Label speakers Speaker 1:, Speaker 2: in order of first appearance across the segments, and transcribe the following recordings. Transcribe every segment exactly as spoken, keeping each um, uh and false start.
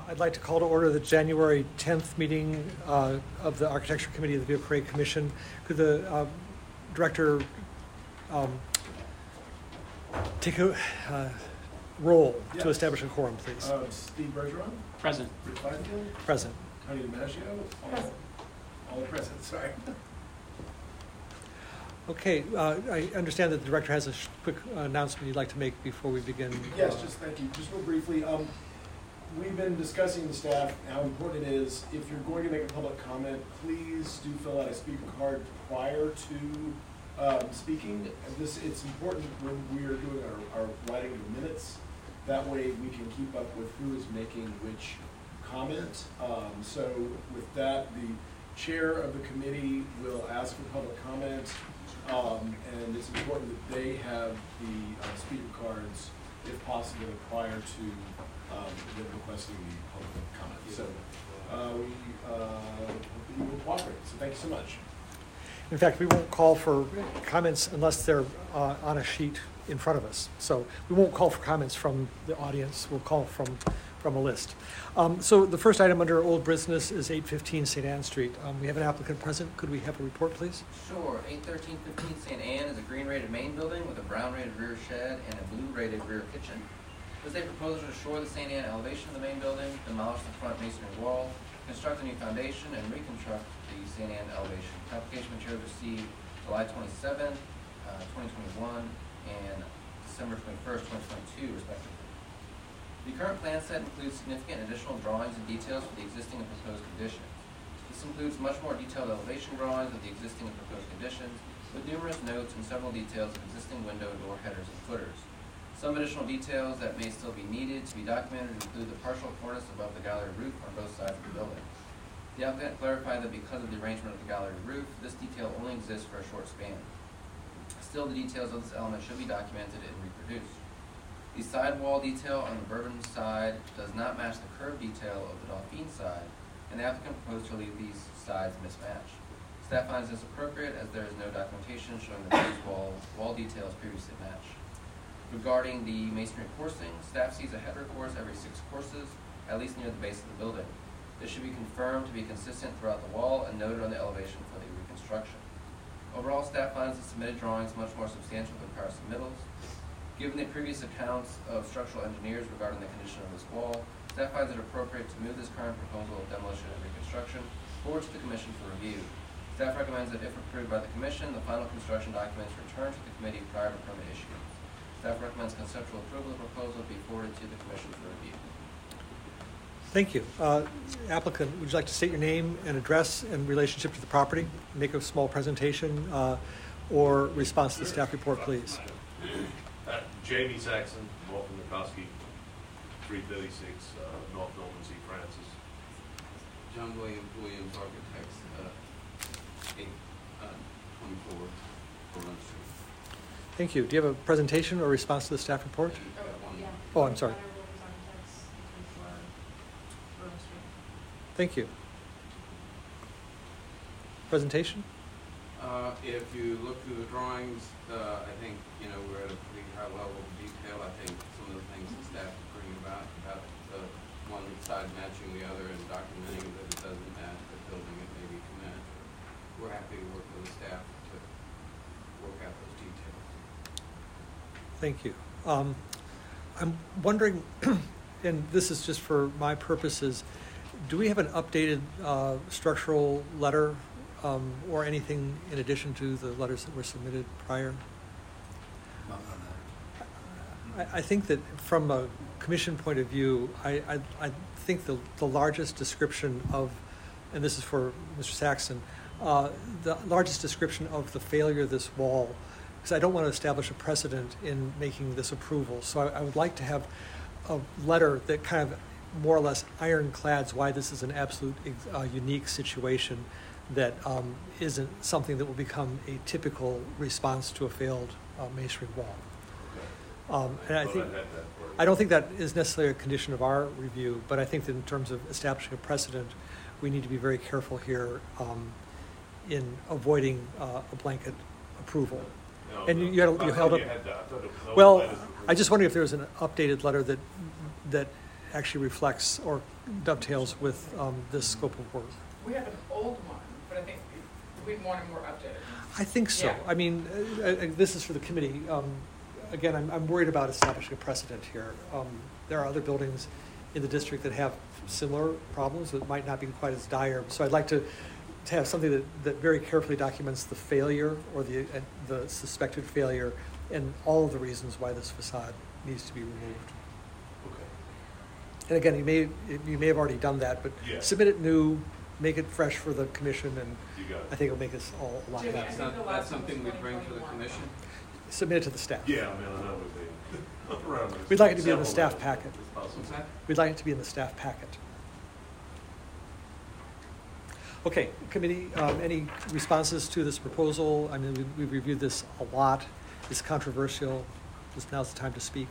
Speaker 1: I'd like to call to order the January tenth meeting uh, of the Architecture Committee of the Vehicle Parade Commission. Could the uh, director um, take a uh, roll
Speaker 2: yes.
Speaker 1: to establish a quorum, please?
Speaker 2: Uh, Steve Bergeron?
Speaker 3: Present.
Speaker 2: Rick Feinfield?
Speaker 1: Present.
Speaker 2: Tony DiMaggio? All, all present, sorry.
Speaker 1: Okay, uh, I understand that the director has a sh- quick uh, announcement you'd like to make before we begin.
Speaker 2: Yes,
Speaker 1: uh,
Speaker 2: just thank you. Just real briefly, um, we've been discussing the staff how important it is, if you're going to make a public comment, please do fill out a speaker card prior to um, speaking. And this, it's important when we are doing our, our writing of minutes. That way we can keep up with who is making which comment. Um, so with that, the chair of the committee will ask for public comment. Um, and it's important that they have the uh, speaker cards, if possible, prior to um, them requesting the public comment. So uh, we uh, hope that you will cooperate. So thank you so much.
Speaker 1: In fact, we won't call for comments unless they're uh, on a sheet in front of us. So we won't call for comments from the audience. We'll call from from a list. Um, so the first item under old business is eight fifteen Saint Anne Street. Um, we have an applicant present. Could we have a report, please?
Speaker 4: Sure. eight thirteen fifteen Saint Anne is a green rated main building with a brown rated rear shed and a blue rated rear kitchen. This is a proposal to shore the Saint Anne elevation of the main building, demolish the front masonry wall, construct a new foundation, and reconstruct the Saint Anne elevation. Application materials received July twenty-seventh, uh, twenty twenty-one, and December twenty-first, twenty twenty-two, respectively. The current plan set includes significant additional drawings and details for the existing and proposed conditions. This includes much more detailed elevation drawings of the existing and proposed conditions, with numerous notes and several details of existing window, door headers, and footers. Some additional details that may still be needed to be documented include the partial cornice above the gallery roof on both sides of the building. The applicant clarified that because of the arrangement of the gallery roof, this detail only exists for a short span. Still, the details of this element should be documented and reproduced. The sidewall detail on the Bourbon side does not match the curved detail of the Dauphine side, and the applicant proposed to leave these sides mismatched. Staff finds this appropriate as there is no documentation showing that these wall, wall details previously match. Regarding the masonry coursing, staff sees a header course every six courses, at least near the base of the building. This should be confirmed to be consistent throughout the wall and noted on the elevation for the reconstruction. Overall, staff finds the submitted drawings much more substantial than prior submittals. Given the previous accounts of structural engineers regarding the condition of this wall, staff finds it appropriate to move this current proposal of demolition and reconstruction forward to the Commission for review. Staff recommends that if approved by the Commission, the final construction documents return to the committee prior to permit issuance. Staff recommends conceptual approval of the proposal be forwarded to the Commission for review.
Speaker 1: Thank you. Uh, applicant, would you like to state your name and address in relationship to the property? Make a small presentation uh, or response to the staff report, please.
Speaker 5: Uh, Jamie Saxon, Walter Nikoski, three thirty-six uh, North Milton C. Francis.
Speaker 6: John Williams, Williams Architects, uh, eight twenty-four Berlin Street.
Speaker 1: Thank you. Do you have a presentation or response to the staff report?
Speaker 6: Oh,
Speaker 7: yeah.
Speaker 1: Oh, I'm sorry. Thank you. Presentation?
Speaker 6: Uh, if you look through the drawings, uh, I think, you know, we're at a pretty high level of detail. I think some of the things that staff is bringing about, about the one side matching the other and documenting that it doesn't match the building it may be matched. We're happy to work with the staff to work out those details.
Speaker 1: Thank you. Um, I'm wondering, and this is just for my purposes, do we have an updated uh, structural letter um, or anything in addition to the letters that were submitted prior? I, I think that from a commission point of view, I, I, I think the, the largest description of, and this is for Mister Saxon, uh, the largest description of the failure of this wall, because I don't want to establish a precedent in making this approval. So I, I would like to have a letter that kind of more or less ironclads why this is an absolute uh, unique situation that um, isn't something that will become a typical response to a failed uh, masonry wall.
Speaker 5: Okay.
Speaker 1: Um, and I
Speaker 5: Well,
Speaker 1: think
Speaker 5: I had that for you.
Speaker 1: I don't think that is necessarily a condition of our review, but I think that in terms of establishing a precedent, we need to be very careful here um, in avoiding uh, a blanket approval.
Speaker 5: No,
Speaker 1: And
Speaker 5: no.
Speaker 1: you, you, had,
Speaker 5: I
Speaker 1: you
Speaker 5: thought
Speaker 1: held up.
Speaker 5: you had that. I thought it was
Speaker 1: Well,
Speaker 5: letters were-
Speaker 1: I just wonder if there was an updated letter that that actually reflects or dovetails with um, this scope of work.
Speaker 3: We have an old one, but I think we'd want a more updated.
Speaker 1: I think so.
Speaker 3: Yeah.
Speaker 1: I mean, uh, uh, this is for the committee. Um, again, I'm, I'm worried about establishing a precedent here. Um, there are other buildings in the district that have similar problems that might not be quite as dire. So I'd like to, to have something that, that very carefully documents the failure or the, uh, the suspected failure and all of the reasons why this facade needs to be removed.
Speaker 5: Okay.
Speaker 1: And again, you may, you may have already done that, but
Speaker 5: Yeah.
Speaker 1: submit it new, make it fresh for the commission, and
Speaker 5: You got it.
Speaker 1: I think it'll make us all a lot
Speaker 3: Jimmy, I
Speaker 1: happier.
Speaker 6: That's
Speaker 3: think the
Speaker 6: not,
Speaker 3: last
Speaker 6: that's
Speaker 3: one was
Speaker 6: something we bring to the
Speaker 3: twenty
Speaker 6: commission?
Speaker 1: Submit it to the staff.
Speaker 5: Yeah, I mean, I know we've been around this.
Speaker 1: We'd like it to be in the
Speaker 5: several
Speaker 1: staff
Speaker 5: levels,
Speaker 1: packet.
Speaker 5: if possible.
Speaker 6: What's that?
Speaker 1: We'd like it to be in the staff packet. Okay, committee, um, any responses to this proposal? I mean, we, we've reviewed this a lot. It's controversial. Just now's the time to speak.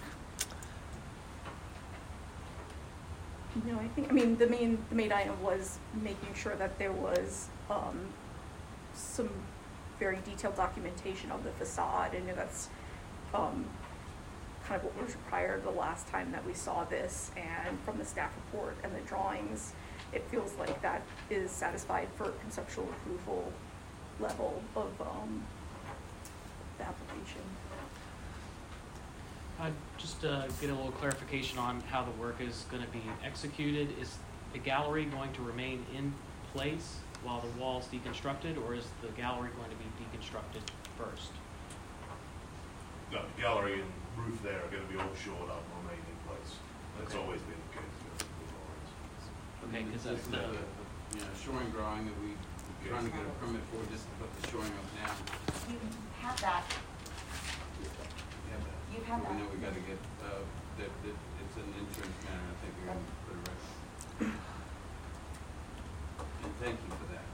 Speaker 7: No, I think, I mean, the main, the main item was making sure that there was, um, some very detailed documentation of the facade, and that's, um, kind of what was required the last time that we saw this, and from the staff report and the drawings, it feels like that is satisfied for conceptual approval level of, um, the application.
Speaker 8: Uh, just uh, get a little clarification on how the work is going to be executed. Is the gallery going to remain in place while the wall's deconstructed, or is the gallery going to be deconstructed first?
Speaker 5: No, the gallery and roof there are gonna be all shored up and remain in place. That's
Speaker 8: Okay.
Speaker 5: always been the case. with- with always.
Speaker 8: Okay, because
Speaker 6: This
Speaker 8: that's
Speaker 6: is
Speaker 8: the,
Speaker 6: a, you know, shoring drawing that we, we're trying to get a permit for, just to put the shoring up now.
Speaker 9: You have that,
Speaker 6: Yeah, but
Speaker 9: you have
Speaker 6: We
Speaker 9: that.
Speaker 6: know we gotta get, uh, that, that, it's an insurance matter, I think we're gonna put it right. And thank you for that.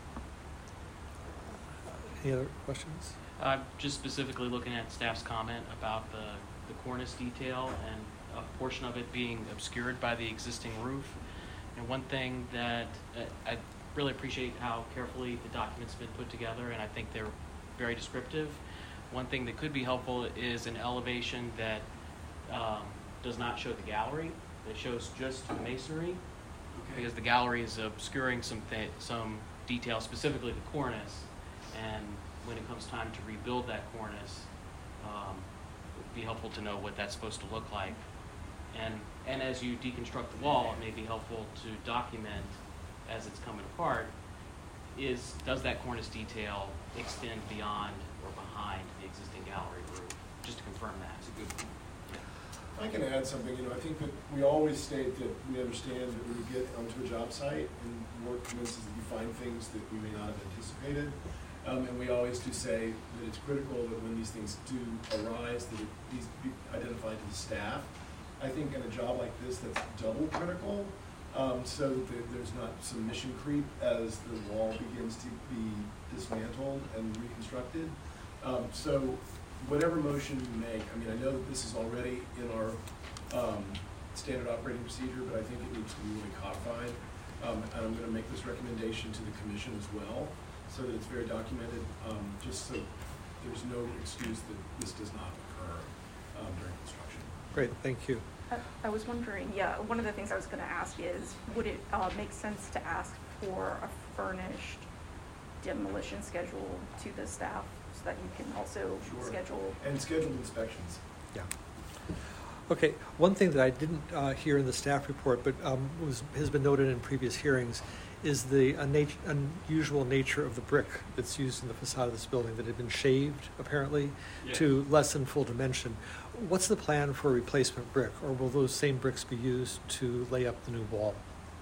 Speaker 1: Any other questions?
Speaker 8: uh, just specifically looking at staff's comment about the, the cornice detail and a portion of it being obscured by the existing roof. And one thing that uh, I really appreciate how carefully the document's been put together, and I think they're very descriptive. One thing that could be helpful is an elevation that um, does not show the gallery, that shows just the masonry, because the gallery is obscuring some th- some detail, specifically the cornice. And when it comes time to rebuild that cornice, um, it would be helpful to know what that's supposed to look like. And and as you deconstruct the wall, it may be helpful to document as it's coming apart, is does that cornice detail extend beyond or behind the existing gallery roof? Just to confirm that.
Speaker 6: That's a good point.
Speaker 2: I can add something, you know, I think that we always state that we understand that when you get onto a job site and work commences, that you find things that we may not have anticipated. Um, and we always do say that it's critical that when these things do arise, that it needs to be identified to the staff. I think in a job like this, that's double critical, um, so that there's not some mission creep as the wall begins to be dismantled and reconstructed. Um, so whatever motion you make, I mean, I know that this is already in our um, standard operating procedure, but I think it needs to be really codified. Um, and I'm gonna make this recommendation to the commission as well, so that it's very documented, um, just so there's no excuse that this does not occur um, during construction.
Speaker 1: Great, thank you.
Speaker 7: I- I was wondering, yeah, one of the things I was gonna ask is, would it, uh, make sense to ask for a furnished demolition schedule to the staff, so that you can also
Speaker 2: Sure.
Speaker 7: schedule?
Speaker 2: And scheduled inspections.
Speaker 1: Yeah. Okay, one thing that I didn't uh, hear in the staff report, but um, was, has been noted in previous hearings, is the unnat- unusual nature of the brick that's used in the facade of this building, that had been shaved, apparently,
Speaker 8: Yes.
Speaker 1: to less than full dimension. What's the plan for replacement brick, or will those same bricks be used to lay up the new wall?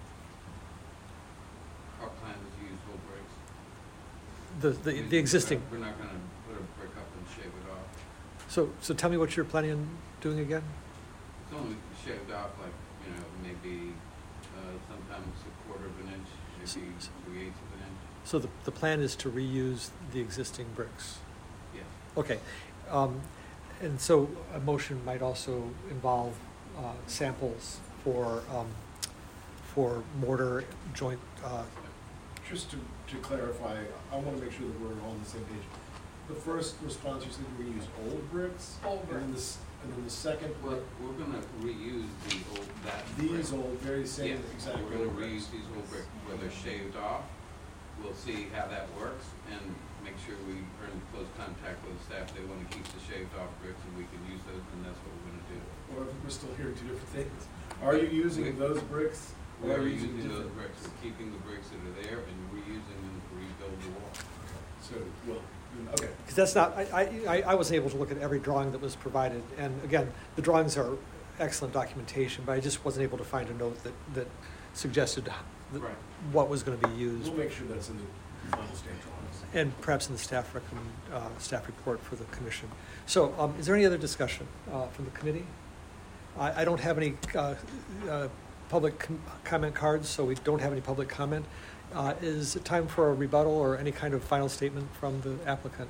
Speaker 6: Our plan is to use whole bricks.
Speaker 1: The,
Speaker 6: I
Speaker 1: the,
Speaker 6: mean,
Speaker 1: the existing,
Speaker 6: We're not gonna put a brick up and shave it off.
Speaker 1: so, so tell me what you're planning on doing again?
Speaker 6: It's only shaved off like, you know, maybe, uh, sometimes a quarter of an inch, maybe
Speaker 1: S-
Speaker 6: three eighths of an inch.
Speaker 1: So the, the plan is to reuse the existing bricks?
Speaker 6: Yes.
Speaker 1: Okay, um, and so a motion might also involve, uh, samples for, um, for mortar joint, uh,
Speaker 2: Just to, to clarify, I want to make sure that we're all on the same page. The first response, you said we're going to use old bricks?
Speaker 3: Old
Speaker 2: And then
Speaker 3: bricks.
Speaker 2: this, And then the second
Speaker 6: Well,
Speaker 2: brick,
Speaker 6: we're gonna reuse the old, that
Speaker 2: these
Speaker 6: brick.
Speaker 2: old, very same
Speaker 6: Yes,
Speaker 2: exact.
Speaker 6: we're gonna
Speaker 2: old bricks.
Speaker 6: reuse these old bricks where they're shaved off. We'll see how that works and make sure we are in close contact with the staff. They wanna keep the shaved off bricks and we can use those, and that's what we're gonna do.
Speaker 2: Or if we're still hearing two different things. Are you using
Speaker 6: We-
Speaker 2: those bricks? or are
Speaker 6: We're
Speaker 2: you
Speaker 6: using those
Speaker 2: different
Speaker 6: bricks, we're keeping the bricks that are there and reusing them to rebuild the wall.
Speaker 2: So, well, okay.
Speaker 1: Because that's not, I, I, I wasn't able to look at every drawing that was provided, and again, the drawings are excellent documentation, but I just wasn't able to find a note that, that suggested th-
Speaker 6: Right.
Speaker 1: what was gonna be used.
Speaker 2: We'll make sure that's in the final stamp drawings.
Speaker 1: And perhaps in the staff recommend, uh, staff report for the commission. So, um, is there any other discussion, uh, from the committee? I, I don't have any, uh, uh, public com- comment cards, so we don't have any public comment. Uh, is it time for a rebuttal or any kind of final statement from the applicant?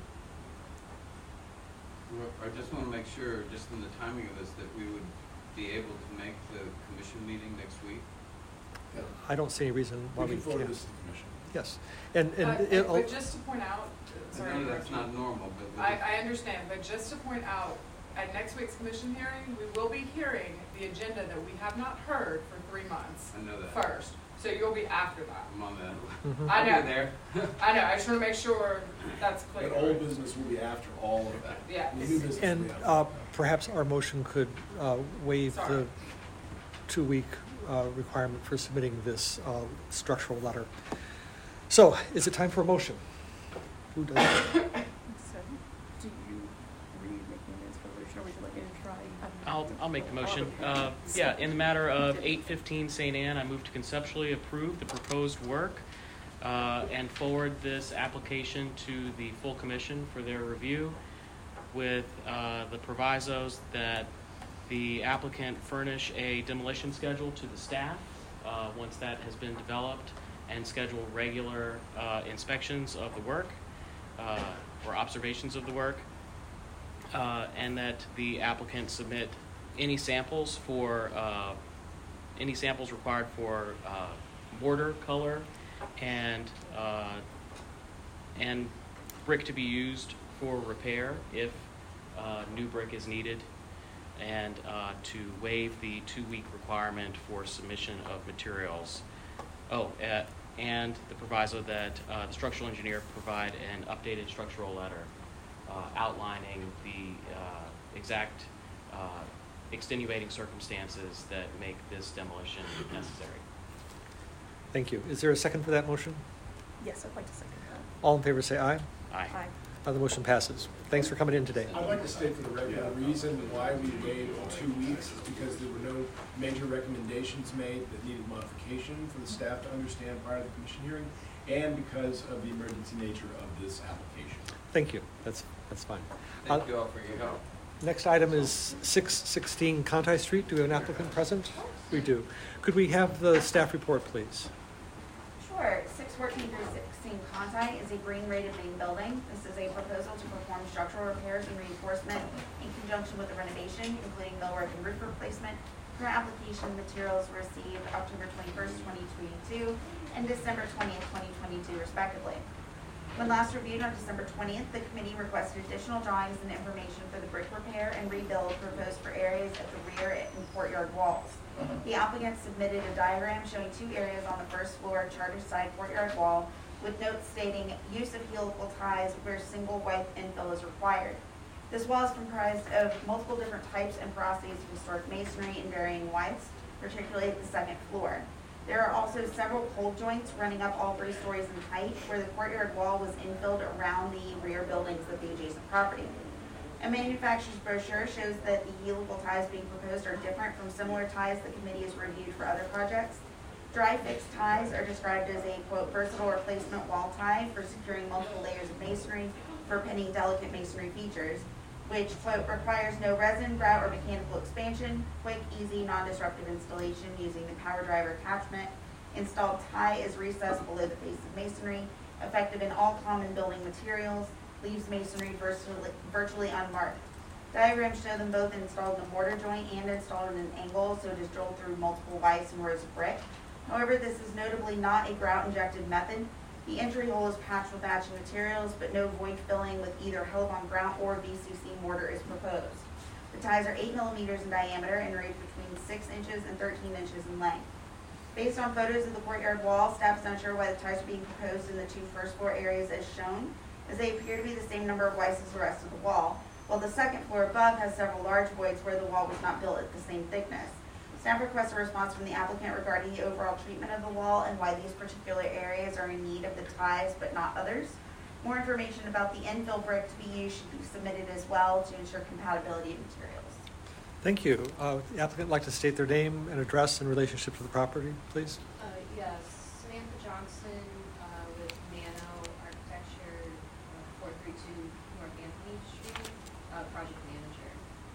Speaker 6: Well, I just wanna make sure, just in the timing of this, that we would be able to make the commission meeting next week.
Speaker 2: Yeah.
Speaker 1: I don't see any reason why
Speaker 2: We
Speaker 1: we
Speaker 2: can forward
Speaker 1: can't.
Speaker 2: this to the commission.
Speaker 1: Yes, and, and.
Speaker 3: Uh,
Speaker 1: it-
Speaker 3: But just to point out,
Speaker 6: I
Speaker 3: sorry.
Speaker 6: know that's not normal, but. we
Speaker 3: I,
Speaker 6: just-
Speaker 3: I understand, but just to point out, at next week's commission hearing, we will be hearing the agenda that we have not heard for three months
Speaker 6: I know that.
Speaker 3: first. So you'll be after that.
Speaker 6: I'm on that.
Speaker 1: Mhm.
Speaker 3: I know.
Speaker 6: I'll be there.
Speaker 3: I know, I just wanna make sure that's clear.
Speaker 2: But old business will be after all of that.
Speaker 3: Yeah.
Speaker 2: The new business will
Speaker 1: And
Speaker 2: be after.
Speaker 1: uh, perhaps our motion could uh, waive the
Speaker 3: Sorry.
Speaker 1: two-week uh, requirement for submitting this uh, structural letter. So, is it time for a motion? Who does it?
Speaker 7: So, do you read making this resolution, or would you like me to try?
Speaker 8: I'll, I'll make the motion. Uh, yeah, in the matter of eight fifteen Saint Anne, I move to conceptually approve the proposed work uh, and forward this application to the full commission for their review with uh, the provisos that the applicant furnish a demolition schedule to the staff uh, once that has been developed, and schedule regular uh, inspections of the work uh, or observations of the work. Uh, and that the applicant submit any samples for, uh, any samples required for uh, mortar color and, uh, and brick to be used for repair if uh, new brick is needed, and uh, to waive the two-week requirement for submission of materials. Oh, uh, and the proviso that uh, the structural engineer provide an updated structural letter Uh, outlining the uh, exact uh, extenuating circumstances that make this demolition necessary.
Speaker 1: Thank you. Is there a second for that motion?
Speaker 7: Yes, I'd like to second that.
Speaker 1: All in favor say aye.
Speaker 8: Aye.
Speaker 7: Aye.
Speaker 1: Uh, the motion passes. Thanks for coming in today.
Speaker 2: I'd like to state for the record, the reason why we waived two weeks is because there were no major recommendations made that needed modification for the staff to understand prior to the commission hearing, and because of the emergency nature of this application.
Speaker 1: Thank you. That's, that's fine.
Speaker 6: Thank
Speaker 1: Uh,
Speaker 6: you all for your help.
Speaker 1: Next item is six sixteen Conti Street. Do we have an applicant present? We do. Could we have the staff report, please?
Speaker 9: Sure, six fourteen through sixteen Conti is a green rated main building. This is a proposal to perform structural repairs and reinforcement in conjunction with the renovation, including millwork and roof replacement. Current application materials were received October twenty-first, twenty twenty-two, and December twentieth, twenty twenty-two, respectively. When last reviewed on December twentieth, the committee requested additional drawings and information for the brick repair and rebuild proposed for areas at the rear and courtyard walls. The applicant submitted a diagram showing two areas on the first floor charter side courtyard wall with notes stating use of helical ties where single white infill is required. This wall is comprised of multiple different types and porosities of historic masonry in varying widths, particularly at the second floor. There are also several cold joints running up all three stories in height where the courtyard wall was infilled around the rear buildings of the adjacent property. A manufacturer's brochure shows that the helical ties being proposed are different from similar ties the committee has reviewed for other projects. Dry fixed ties are described as a, quote, versatile replacement wall tie for securing multiple layers of masonry for pinning delicate masonry features, which, quote, requires no resin, grout, or mechanical expansion, quick, easy, non-disruptive installation using the power driver attachment. Installed tie is recessed below the face of masonry, effective in all common building materials, leaves masonry virtually, virtually unmarked. Diagrams show them both installed in a mortar joint and installed at an angle, so it is drilled through multiple vise and rows of brick. However, this is notably not a grout-injected method. The entry hole is patched with matching materials, but no void filling with either Hellebon grout or V C C mortar is proposed. The ties are eight millimeters in diameter and range between six inches and thirteen inches in length. Based on photos of the courtyard wall, staff is unsure why the ties are being proposed in the two first floor areas as shown, as they appear to be the same number of wides as the rest of the wall, while the second floor above has several large voids where the wall was not built at the same thickness. Staff requests a response from the applicant regarding the overall treatment of the wall and why these particular areas are in need of the ties but not others. More information about the infill brick to be used should be submitted as well to ensure compatibility of materials.
Speaker 1: Thank you. Uh, the applicant would like to state their name and address in relationship to the property, please.
Speaker 10: Uh, yes, Samantha Johnson uh, with Nano Architecture, uh, four three two North Anthony Street, uh, project manager.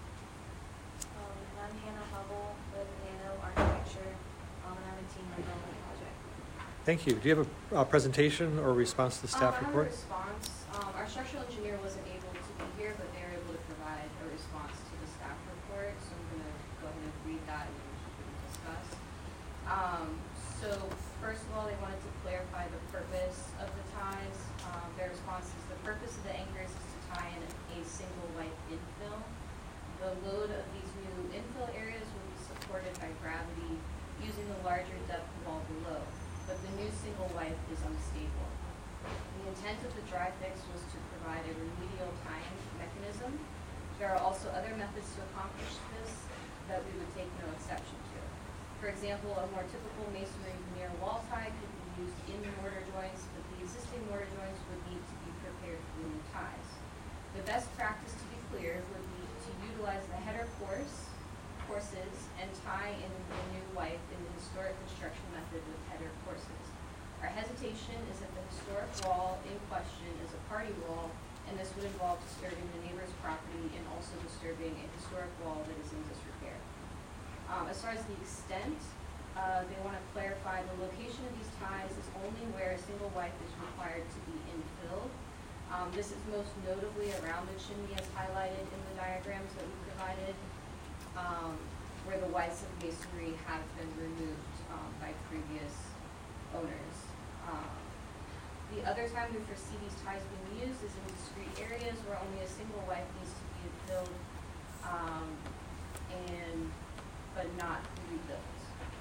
Speaker 11: Um, and I'm Hannah Hubble with Nano Architecture, um, and I'm a team member on the project.
Speaker 1: Thank you. Do you have a uh, presentation or response to the staff
Speaker 10: um,
Speaker 1: report?
Speaker 10: I have a response. Um, our structural engineer wasn't able to be here, but they were able to provide a response to the staff report, so I'm going to go ahead and read that and we can discuss. Um, so first of all, they wanted to clarify the purpose of the ties. Um, their response is the purpose of the anchors is to tie in a single white infill. The load of these new infill areas will be supported by gravity using the larger depth wall below, but the new single wipe is unstable. The intent of the dry fix was to provide a remedial tying mechanism. There are also other methods to accomplish this that we would take no exception to. For example, a more typical masonry veneer wall tie could be used in the mortar joints, but the existing mortar joints would need to be prepared for new ties. The best practice, to be clear, would be to utilize the header course, courses and tie in the new wipe in the historic construction method with header courses. Our hesitation is that the historic wall in question is a party wall, and this would involve disturbing the neighbor's property and also disturbing a historic wall that is in disrepair. Um, as far as the extent, uh, they want to clarify the location of these ties is only where a single wipe is required to be infilled. Um, this is most notably around the chimney as highlighted in the diagrams that we provided, um, where the wipes of masonry have been removed um, by previous owners. Um, the other time we foresee these ties being used is in discrete areas where only a single wipe needs to be filled, um, and but not rebuilt.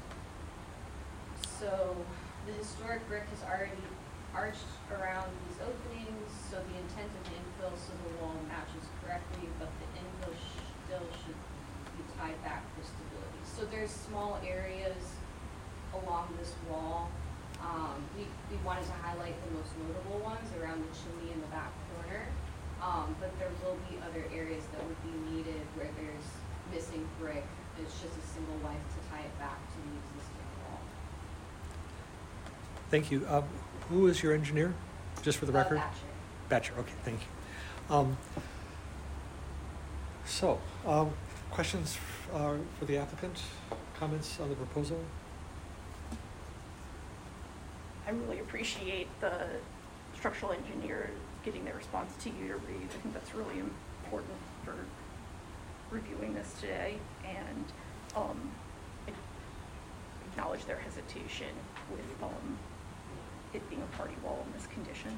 Speaker 10: So the historic brick has already arched around these openings, so the intent of the infill so the wall matches correctly, but the infill still should be tied back for stability. So there's small areas along this wall. Um, we, we wanted to highlight the most notable ones around the chimney in the back corner, um, but there will be other areas that would be needed where there's missing brick. It's just a single wipe to tie it back to the existing wall.
Speaker 1: Thank you. Uh, who is your engineer, just for the
Speaker 10: Uh,
Speaker 1: record?
Speaker 10: Batcher.
Speaker 1: Batcher, okay, thank you. Um, so, um, questions uh, for the applicant? Comments on the proposal?
Speaker 7: I really appreciate the structural engineer getting their response to you to read. I think that's really important for reviewing this today, and um, acknowledge their hesitation with um, it being a party wall in this condition.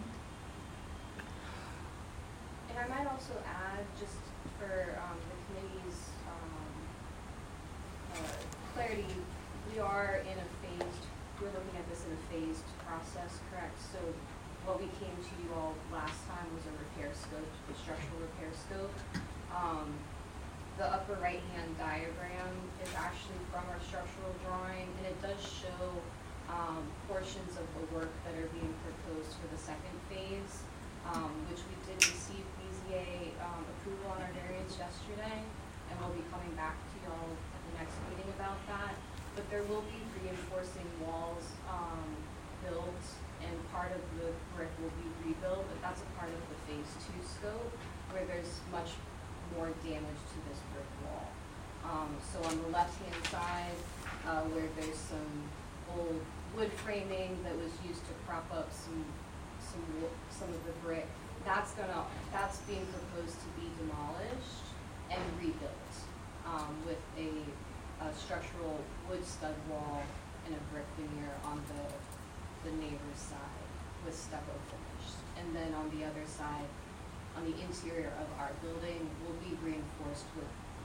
Speaker 10: And I might also add, just for um, the committee's um, uh, clarity, we are in a phased, we're looking at this in a phased process, correct? So what we came to you all last time was a repair scope, a structural repair scope. Um, the upper right-hand diagram is actually from our structural drawing, and it does show um, portions of the work that are being proposed for the second phase, um, which we did receive B Z A um, approval on our variance yesterday, and we'll be coming back to y'all at the next meeting about that. But there will be reinforcing walls um, built, and part of the brick will be rebuilt, but that's a part of the phase two scope, where there's much more damage to this brick wall. Um, so on the left-hand side, uh, where there's some old wood framing that was used to prop up some some some of the brick, that's gonna that's being proposed to be demolished and rebuilt um, with a, a structural wood stud wall and a brick veneer on the the neighbor's side with stucco finish, and then on the other side, on the interior of our building, will be reinforced with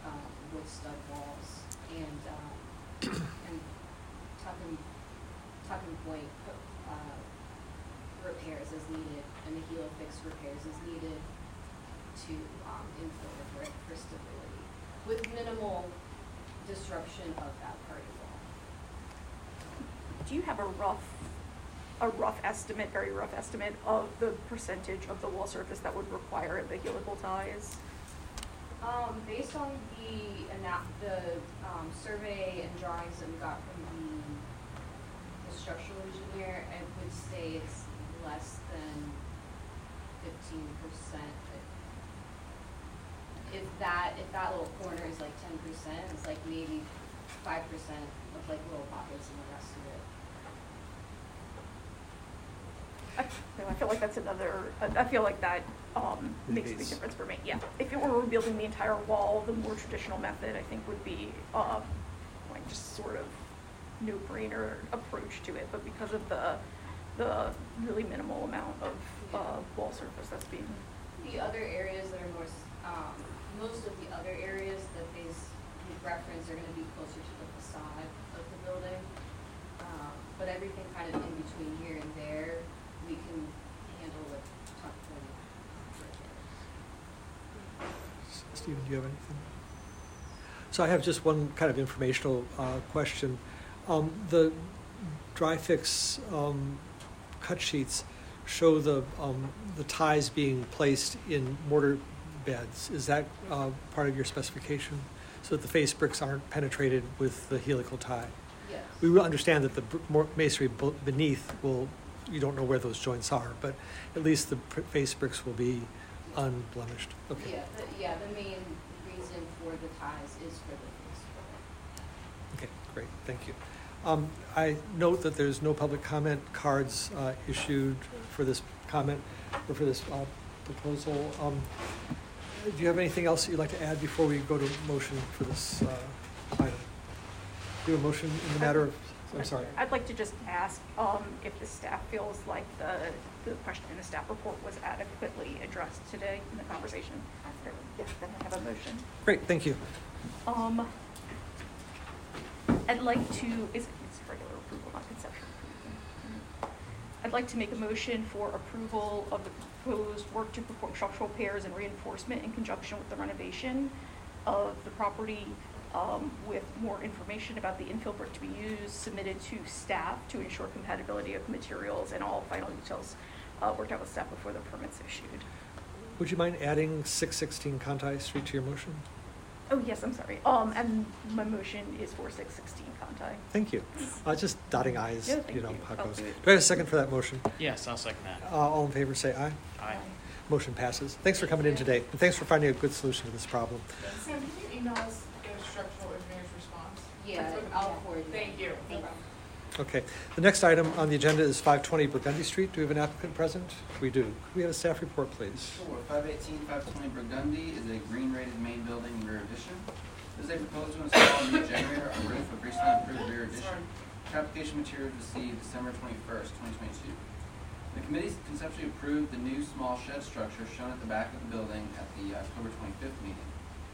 Speaker 10: um, wood stud walls and, um, and tuck and, tuck and point, uh, repairs as needed, and the heel fix repairs as needed to, um, infill the brick for stability, with minimal disruption of that party wall.
Speaker 7: Do you have a rough, a rough estimate, very rough estimate of the percentage of the wall surface that would require the helical ties?
Speaker 10: Um, based on the, ana- the, um, survey and drawings that we got from the, the structural engineer, I would say it's less than fifteen percent. If that, if that little corner is like ten percent, it's like maybe five percent of like little pockets and the rest of it.
Speaker 7: I, no, I feel like that's another, I I feel like that, um, makes a big
Speaker 1: Mitigates.
Speaker 7: difference for me, yeah. If it were rebuilding the entire wall, the more traditional method, I think, would be, um, like, just sort of no-brainer approach to it, but because of the, the really minimal amount of, uh, wall surface that's being,
Speaker 10: The other areas that are more, s- um, most of the other areas that they s- reference are gonna be closer to the facade of the building. Um, but everything kind of in between here and there, we can handle with tuck point.
Speaker 1: Stephen, do you have anything? So I have just one kind of informational uh, question. Um, the dry fix um, cut sheets show the um, the ties being placed in mortar beds. Is that uh, part of your specification, so that the face bricks aren't penetrated with the helical tie?
Speaker 10: Yes.
Speaker 1: We will understand that the br- mor- masonry b- beneath will, you don't know where those joints are, but at least the pr- face bricks will be unblemished. Okay.
Speaker 10: Yeah, the, yeah, the main reason for the ties is for the face for
Speaker 1: Okay, great, thank you. Um, I note that there's no public comment cards uh, issued for this comment, or for this uh, proposal. Um, Do you have anything else that you'd like to add before we go to motion for this uh, item? Do you have a motion in the matter of, I'm sorry.
Speaker 7: I'd like to just ask, um, if the staff feels like the, the question in the staff report was adequately addressed today in the conversation. Yes, then I have a motion.
Speaker 1: Great, thank you.
Speaker 7: Um, I'd like to, is it's regular approval, not conceptual approval. I'd like to make a motion for approval of the proposed work to perform structural repairs and reinforcement in conjunction with the renovation of the property, um, with more information about the infill brick to be used submitted to staff to ensure compatibility of materials and all final details uh, worked out with staff before the permit's issued.
Speaker 1: Would you mind adding six sixteen Conti Street to your motion?
Speaker 7: Oh, yes, I'm sorry. Um, and my motion is for six sixteen Conti.
Speaker 1: Thank you. Uh, Just dotting i's,
Speaker 7: Yeah, thank
Speaker 1: you know,
Speaker 7: you.
Speaker 1: how it
Speaker 7: I'll
Speaker 1: goes.
Speaker 7: do
Speaker 1: Do
Speaker 7: it.
Speaker 1: I have a second for that motion?
Speaker 8: Yes, I'll second that.
Speaker 1: Uh, All in favor, say aye.
Speaker 8: Aye.
Speaker 1: Motion passes. Thanks for coming in today, and thanks for finding a good solution to this problem.
Speaker 3: Sam, can you email us the structural engineer's response?
Speaker 10: Yeah,
Speaker 3: That's what-
Speaker 10: I'll forward you.
Speaker 3: Thank you.
Speaker 10: Thank you.
Speaker 1: Okay, the next item on the agenda is five twenty Burgundy Street. Do we have an applicant present? We do. Could we have a staff report, please?
Speaker 4: Sure, five eighteen, five twenty Burgundy is a green rated main building rear addition. This is a proposal to install a new generator on roof of recently improved rear addition. Application materials received December twenty-first, twenty twenty-two. The committee conceptually approved the new small shed structure shown at the back of the building at the October twenty-fifth meeting.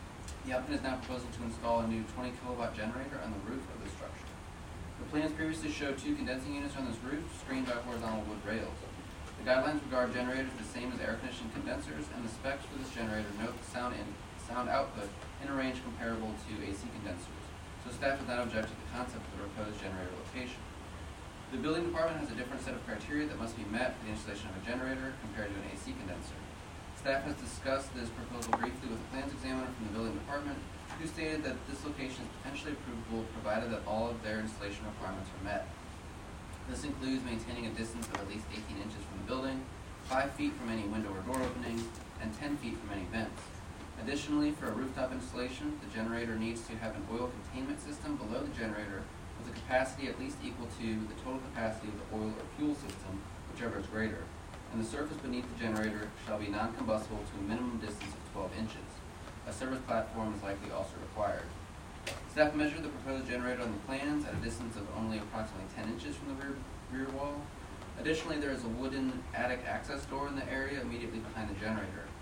Speaker 4: The applicant is now proposing to install a new twenty kilowatt generator on the roof of the structure. The plans previously showed two condensing units on this roof, screened by horizontal wood rails. The guidelines regard generators the same as air conditioning condensers, and the specs for this generator note the sound in sound output in a range comparable to A C condensers. So staff does not object to the concept of the proposed generator location. The building department has a different set of criteria that must be met for the installation of a generator compared to an A C condenser. Staff has discussed this proposal briefly with the plans examiner from the building department, who stated that this location is potentially approvable provided that all of their installation requirements are met. This includes maintaining a distance of at least eighteen inches from the building, five feet from any window or door opening, and ten feet from any vents. Additionally, for a rooftop installation, the generator needs to have an oil containment system below the generator with a capacity at least equal to the total capacity of the oil or fuel system, whichever is greater. And the surface beneath the generator shall be non-combustible to a minimum distance of twelve inches. A service platform is likely also required. Staff measured the proposed generator on the plans at a distance of only approximately ten inches from the rear, rear wall. Additionally, there is a wooden attic access door in the area immediately behind the generator.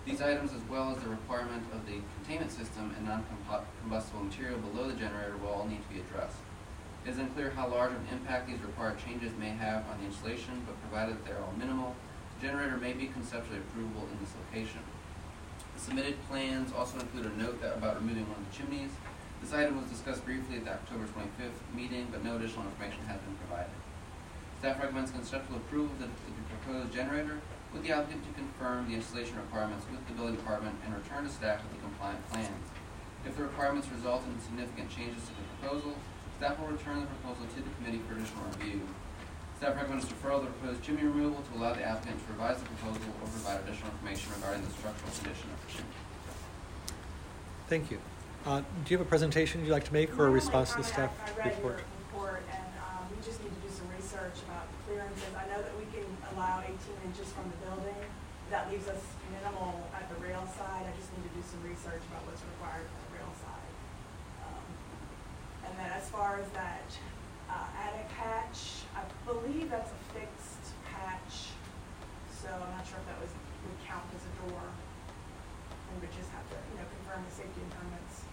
Speaker 4: These items, as well as the requirement of the containment system and non-combustible material below the generator will all need to be addressed. It is unclear how large of an impact these required changes may have on the installation, but provided that they are all minimal, the generator may be conceptually approvable in this location. The submitted plans also include a note that about removing one of the chimneys. This item was discussed briefly at the October twenty-fifth meeting, but no additional information has been provided. Staff recommends conceptual approval of the, the proposed generator, with the applicant to confirm the installation requirements with the building department and return to staff with the compliant plans. If the requirements result in significant changes to the proposal, staff will return the proposal to the committee for additional review. Staff recommends deferral of the proposed chimney removal to allow the applicant to revise the proposal or provide additional information regarding the structural condition of the chimney.
Speaker 1: Thank you. Uh, do you have a presentation you'd like to make or a response to the staff
Speaker 12: I, I read
Speaker 1: report?
Speaker 12: your report, and um, we just need to do some research about clearances. I know that we can allow eighteen inches from the building. That leaves us minimal at the rail side. I just need to do some research about what's required from the rail side. Um, and then as far as that uh, attic hatch, I believe that's a fixed hatch, so I'm not sure if that was would count as a door. We would just have to, you know, confirm the safety and permits.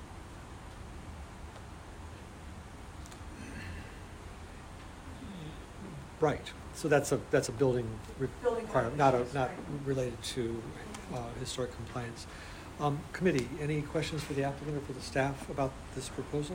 Speaker 1: Right. So that's a that's a building, re-
Speaker 12: Building
Speaker 1: requirement, not a
Speaker 12: regulations,
Speaker 1: not
Speaker 12: right.
Speaker 1: related to uh, historic compliance. Um, committee, any questions for the applicant or for the staff about this proposal?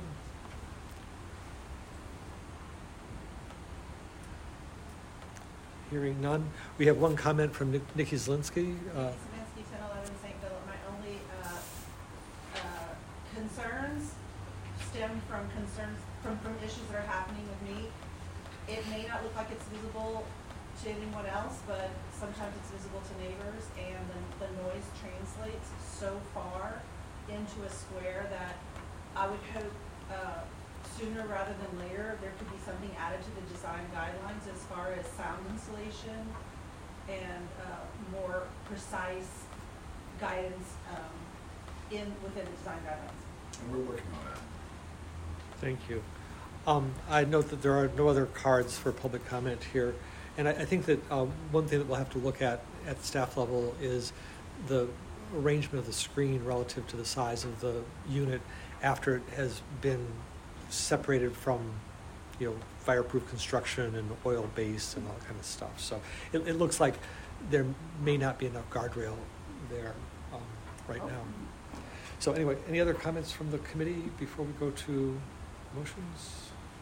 Speaker 1: Hearing none. We have one comment from Nik- Nikki Zelinsky. Uh,
Speaker 13: Szymanski, ten eleven Saint Philip. My only uh, uh, concerns stem from concerns from, from issues that are happening with me. It may not look like it's visible to anyone else, but sometimes it's visible to neighbors, and the, the noise translates so far into a square that I would hope uh, sooner rather than later there could be something added to the design guidelines as far as sound insulation and uh, more precise guidance um, in within the design guidelines.
Speaker 2: And we're working on that.
Speaker 1: Thank you. Um, I note that there are no other cards for public comment here. And I, I think that um, one thing that we'll have to look at at the staff level is the arrangement of the screen relative to the size of the unit after it has been separated from, you know, fireproof construction and oil base and all that kind of stuff. So it, it looks like there may not be enough guardrail there um, right
Speaker 2: Oh.
Speaker 1: now. So anyway, any other comments from the committee before we go to motions?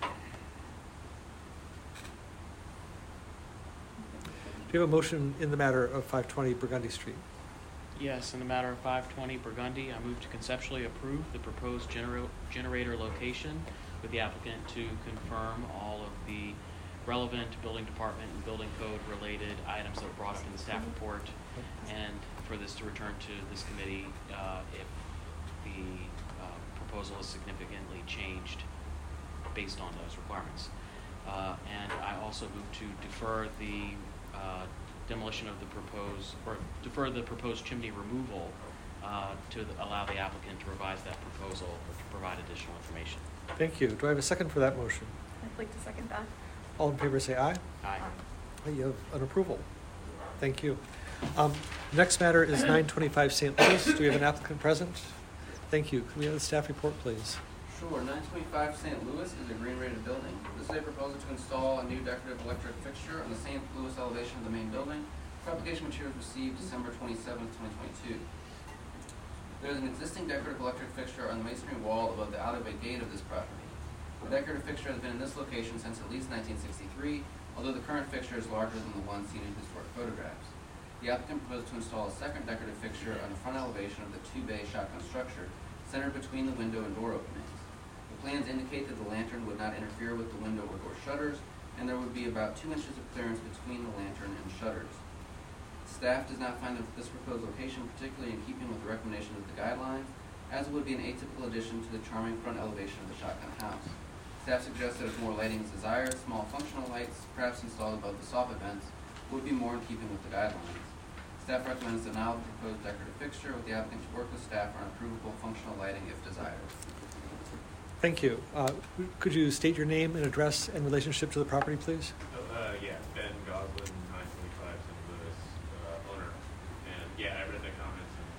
Speaker 1: Do you have a motion in the matter of five twenty Burgundy Street?
Speaker 8: Yes, in the matter of five twenty Burgundy, I move to conceptually approve the proposed genera- generator location with the applicant to confirm all of the relevant building department and building code related items that were brought up in the staff report, and for this to return to this committee uh, if the uh, proposal is significantly changed based on those requirements. Uh, and I also move to defer the uh, demolition of the proposed, or defer the proposed chimney removal uh, to the, allow the applicant to revise that proposal or to provide additional information.
Speaker 1: Thank you. Do I have a second for that motion?
Speaker 7: I'd like to second that.
Speaker 1: All in favor say aye.
Speaker 8: Aye.
Speaker 1: You have an approval. Thank you. Um, next matter is nine twenty-five Saint Louis. Do we have an applicant present? Thank you. Can we have the staff report, please?
Speaker 4: Sure. nine twenty-five Saint Louis is a green rated building. This is a proposal to install a new decorative electric fixture on the Saint Louis elevation of the main building. Application materials received December twenty-seventh, twenty twenty-two. There is an existing decorative electric fixture on the masonry wall above the alleyway gate of this property. The decorative fixture has been in this location since at least nineteen sixty-three, although the current fixture is larger than the one seen in historic photographs. The applicant proposed to install a second decorative fixture on the front elevation of the two-bay shotgun structure, centered between the window and door openings. The plans indicate that the lantern would not interfere with the window or door shutters, and there would be about two inches of clearance between the lantern and shutters. Staff does not find this proposed location particularly in keeping with the recommendation of the guidelines, as it would be an atypical addition to the charming front elevation of the shotgun house. Staff suggests that if more lighting is desired, small functional lights, perhaps installed above the soffit vents, would be more in keeping with the guidelines. Staff recommends denial of the proposed decorative fixture with the applicant to work with staff on approvable functional lighting if desired.
Speaker 1: Thank you. Uh, could you state your name and address and relationship to the property, please?
Speaker 5: Uh, yeah, Ben Goslin, nine twenty-five Saint Louis, uh, owner. And yeah, I read the comments and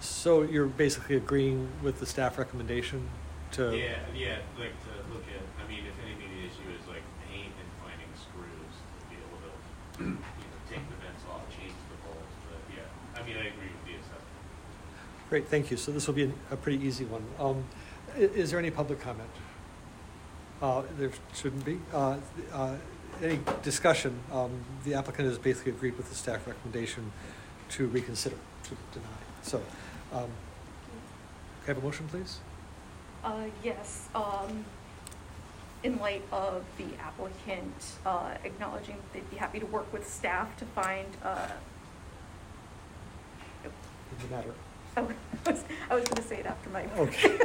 Speaker 1: So you're basically agreeing with the staff recommendation to?
Speaker 14: Yeah, yeah, like to look at, I mean, if anything, the issue is like paint and finding screws to be able to, you know, take the vents off, change the bolts, but yeah, I mean, I agree with the assessment.
Speaker 1: Great, thank you. So this will be a pretty easy one. Um, i- is there any public comment? Uh, there shouldn't be. Uh, uh, any discussion? Um, the applicant has basically agreed with the staff recommendation to reconsider, to deny. So, um, can I have a motion, please?
Speaker 7: Uh, yes, um, in light of the applicant, uh, acknowledging they'd be happy to work with staff to find, uh,
Speaker 1: In the matter.
Speaker 7: oh, I was, I was gonna say it after my.
Speaker 1: Okay.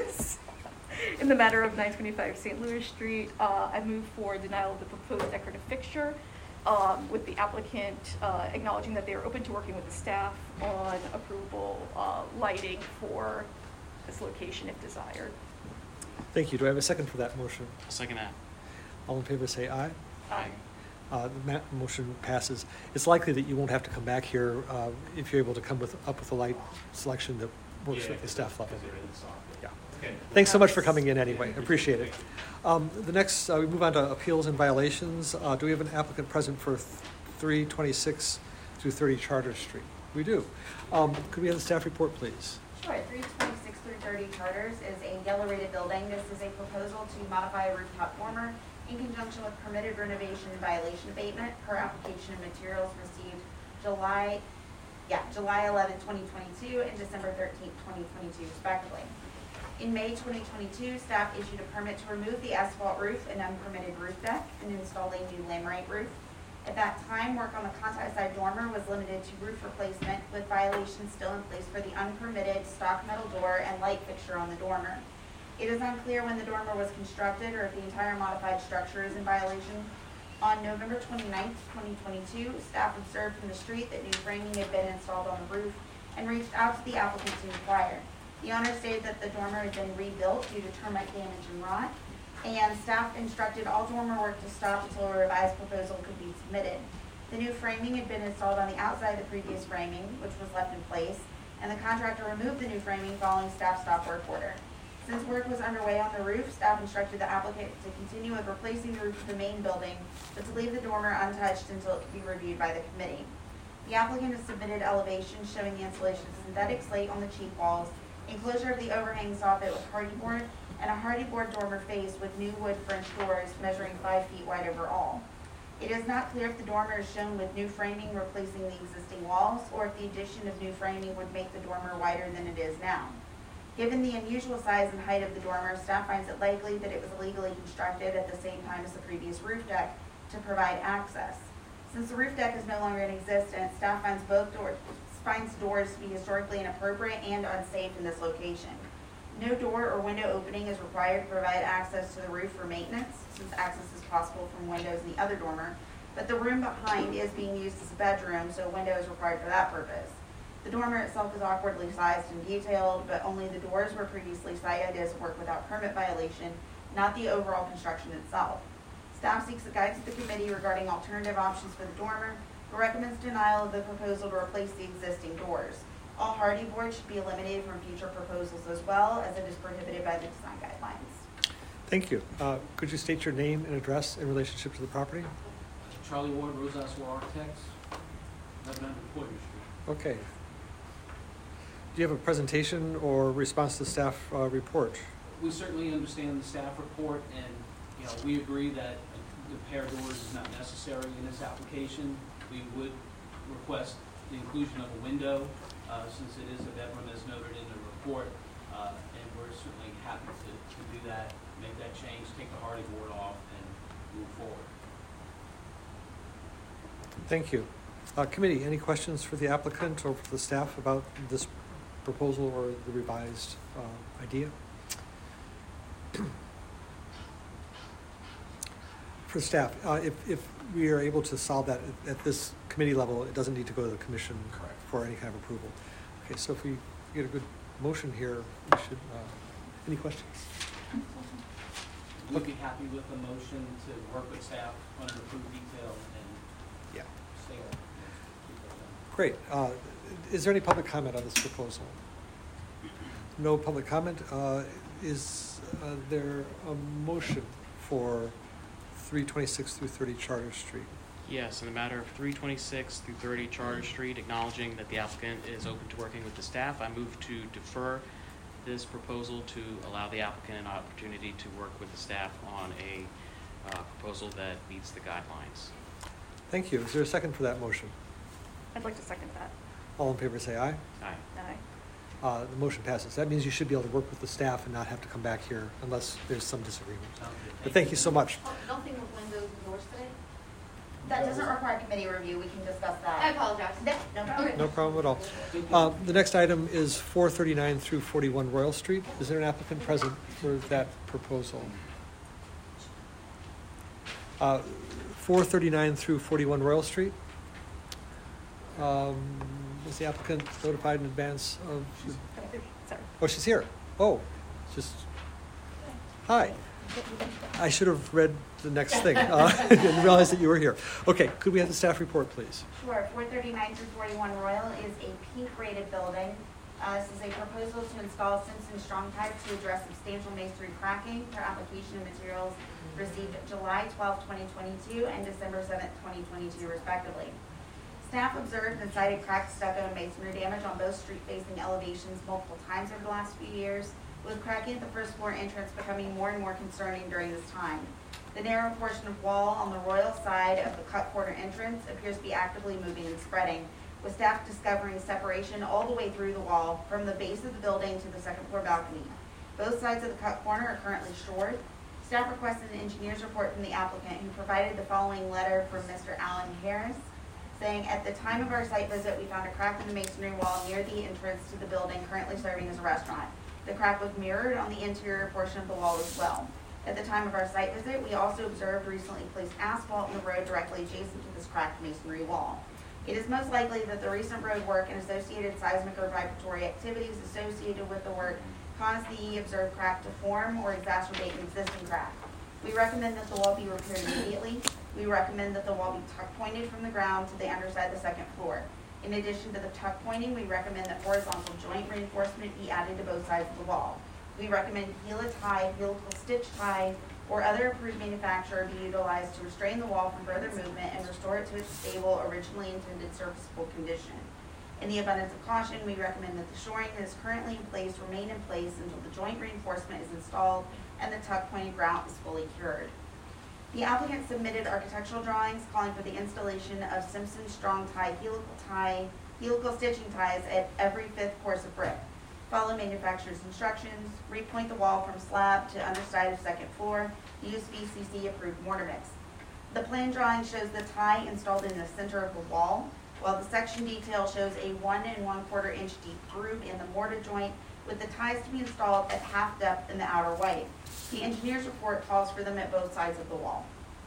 Speaker 7: In the matter of nine twenty-five Saint Louis Street, uh, I move for denial of the proposed decorative fixture, um, with the applicant, uh, acknowledging that they are open to working with the staff on approval, uh, lighting for this location if desired.
Speaker 1: Thank you. Do I have a second for that motion?
Speaker 8: I'll second that.
Speaker 1: All in favor say aye.
Speaker 7: Aye.
Speaker 1: Uh, the ma- motion passes. It's likely that you won't have to come back here uh, if you're able to come with, up with a light selection that works
Speaker 14: Yeah,
Speaker 1: with the staff level.
Speaker 14: because they're in the socket.
Speaker 1: Yeah.
Speaker 14: Okay.
Speaker 1: Thanks so much for coming in anyway. Appreciate it. Um, the next, uh, we move on to appeals and violations. Uh, do we have an applicant present for three twenty-six through thirty Charter Street? We do. Um, could we have the staff report, please?
Speaker 9: Sure, three twenty-six through thirty Charters is a yellow rated building. This is a proposal to modify a rooftop dormer in conjunction with permitted renovation and violation abatement per application of materials received July, yeah, July eleventh, twenty twenty-two and December thirteenth, twenty twenty-two respectively. In May twenty twenty-two, staff issued a permit to remove the asphalt roof and unpermitted roof deck and install a new lamerite roof. At that time, work on the Conti side dormer was limited to roof replacement, with violations still in place for the unpermitted stock metal door and light fixture on the dormer. It is unclear when the dormer was constructed or if the entire modified structure is in violation. On November twenty-ninth, twenty twenty-two, staff observed from the street that new framing had been installed on the roof and reached out to the applicant to inquire. The owner stated that the dormer had been rebuilt due to termite damage and rot, and staff instructed all dormer work to stop until a revised proposal could be submitted. The new framing had been installed on the outside of the previous framing, which was left in place, and the contractor removed the new framing following staff's stop work order. Since work was underway on the roof, staff instructed the applicant to continue with replacing the roof of the main building, but to leave the dormer untouched until it could be reviewed by the committee. The applicant has submitted elevations showing the installation of synthetic slate on the cheek walls, enclosure of the overhang soffit with hardy board, and a hardy board dormer face with new wood French doors measuring five feet wide overall. It is not clear if the dormer is shown with new framing replacing the existing walls, or if the addition of new framing would make the dormer wider than it is now. Given the unusual size and height of the dormer, staff finds it likely that it was illegally constructed at the same time as the previous roof deck to provide access. Since the roof deck is no longer in existence, staff finds both doors finds doors to be historically inappropriate and unsafe in this location. No door or window opening is required to provide access to the roof for maintenance, since access is possible from windows in the other dormer, but the room behind is being used as a bedroom, so a window is required for that purpose. The dormer itself is awkwardly sized and detailed, but only the doors were previously cited as work without permit violation, not the overall construction itself. Staff seeks the guidance of the committee regarding alternative options for the dormer, but recommends denial of the proposal to replace the existing doors. All hardy boards should be eliminated from future proposals as well, as it is prohibited by the design guidelines.
Speaker 1: Thank you. Uh, could you state your name and address in relationship to the property?
Speaker 15: Charlie Ward, Rose Oswald Architects, eleven hundred Porter Street.
Speaker 1: Okay. Do you have a presentation or response to the staff uh, report?
Speaker 15: We certainly understand the staff report, and you know we agree that the pair of doors is not necessary in this application. We would request the inclusion of a window, uh, since it is a bedroom as noted in the report, uh, and we're certainly happy to, to do that, make that change, take the hardy board off, and move forward.
Speaker 1: Thank you. Uh, committee, any questions for the applicant or for the staff about this proposal or the revised uh, idea? For staff, uh, if, if we are able to solve that at, at this committee level, it doesn't need to go to the commission Correct. For any kind of approval. Okay, so if we get a good motion here, we should, uh, any questions?
Speaker 15: We'd be happy with a motion to work with staff on an approved detail and
Speaker 1: yeah.
Speaker 15: stay on.
Speaker 1: Great. Uh, is there any public comment on this proposal? no public comment. Uh, Is uh, there a motion for three twenty-six through thirty Charter Street?
Speaker 8: Yes, in the matter of three twenty-six through thirty Charter Street, acknowledging that the applicant is open to working with the staff, I move to defer this proposal to allow the applicant an opportunity to work with the staff on a uh, proposal that meets the guidelines.
Speaker 1: Thank you. Is there a second for that motion?
Speaker 7: I'd like to second that.
Speaker 1: All in favor say aye.
Speaker 8: Aye.
Speaker 7: Aye.
Speaker 1: Uh, The motion passes. That means you should be able to work with the staff and not have to come back here unless there's some disagreement. But thank you so much.
Speaker 9: Oh, nothing with windows and doors today? That doesn't require committee review, we can discuss that.
Speaker 10: I apologize.
Speaker 9: No, no problem.
Speaker 1: No problem at all. Uh, The next item is four thirty-nine through forty-one Royal Street. Is there an applicant present for that proposal? Uh, four thirty-nine through forty-one Royal Street. Um, Was the applicant notified in advance of? the-
Speaker 7: Sorry.
Speaker 1: Oh, she's here. Oh, just, hi. I should have read the next thing. Uh, I didn't realize that you were here. Okay, could we have the staff report, please?
Speaker 9: Sure, four thirty-nine through forty-one Royal is a pink rated building. Uh, this is a proposal to install Simpson Strong Type to address substantial masonry cracking per application of materials received July twelfth, twenty twenty-two and December seventh, twenty twenty-two respectively. Staff observed and cited cracked stucco and masonry damage on both street-facing elevations multiple times over the last few years, with cracking at the first floor entrance becoming more and more concerning during this time. The narrow portion of wall on the Royal side of the cut corner entrance appears to be actively moving and spreading, with staff discovering separation all the way through the wall from the base of the building to the second floor balcony. Both sides of the cut corner are currently shored. Staff requested an engineer's report from the applicant, who provided the following letter from Mister Alan Harris, saying, at the time of our site visit, we found a crack in the masonry wall near the entrance to the building currently serving as a restaurant. The crack was mirrored on the interior portion of the wall as well. At the time of our site visit, we also observed recently placed asphalt in the road directly adjacent to this cracked masonry wall. It is most likely that the recent road work and associated seismic or vibratory activities associated with the work caused the observed crack to form or exacerbate an existing crack. We recommend that the wall be repaired immediately. We recommend that the wall be tuck pointed from the ground to the underside of the second floor. In addition to the tuck pointing, we recommend that horizontal joint reinforcement be added to both sides of the wall. We recommend helical tie, helical stitch tie, or other approved manufacturer be utilized to restrain the wall from further movement and restore it to its stable, originally intended serviceable condition. In the abundance of caution, we recommend that the shoring that is currently in place remain in place until the joint reinforcement is installed and the tuck pointed grout is fully cured. The applicant submitted architectural drawings calling for the installation of Simpson Strong Tie helical tie, helical stitching ties at every fifth course of brick. Follow manufacturer's instructions, repoint the wall from slab to underside of second floor, use V C C approved mortar mix. The plan drawing shows the tie installed in the center of the wall, while the section detail shows a one and one quarter inch deep groove in the mortar joint with the ties to be installed at half depth in the outer white. The engineer's report calls for them at both sides of the wall.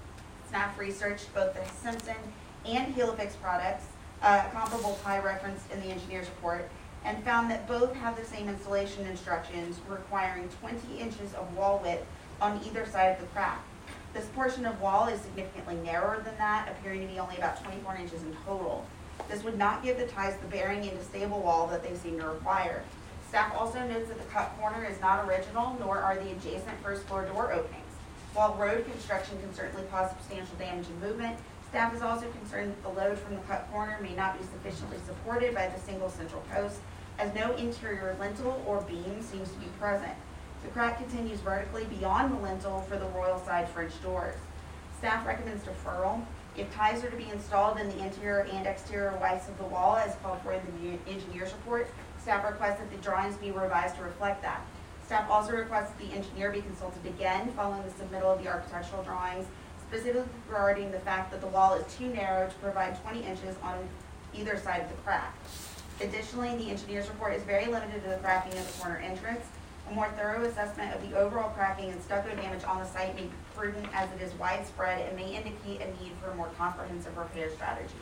Speaker 9: Staff researched both the Simpson and Helifix products, uh, comparable tie referenced in the engineer's report, and found that both have the same installation instructions requiring twenty inches of wall width on either side of the crack. This portion of wall is significantly narrower than that, appearing to be only about twenty-four inches in total. This would not give the ties the bearing into stable wall that they seem to require. Staff also notes that the cut corner is not original, nor are the adjacent first floor door openings. While road construction can certainly cause substantial damage and movement, staff is also concerned that the load from the cut corner may not be sufficiently supported by the single central post, as no interior lintel or beam seems to be present. The crack continues vertically beyond the lintel for the Royal side French doors. Staff recommends deferral. If ties are to be installed in the interior and exterior whites of the wall as called for in the engineer's report, staff requests that the drawings be revised to reflect that. Staff also requests that the engineer be consulted again following the submittal of the architectural drawings, specifically regarding the fact that the wall is too narrow to provide twenty inches on either side of the crack. Additionally, the engineer's report is very limited to the cracking of the corner entrance. A more thorough assessment of the overall cracking and stucco damage on the site may be prudent as it is widespread and may indicate a need for a more comprehensive repair strategy.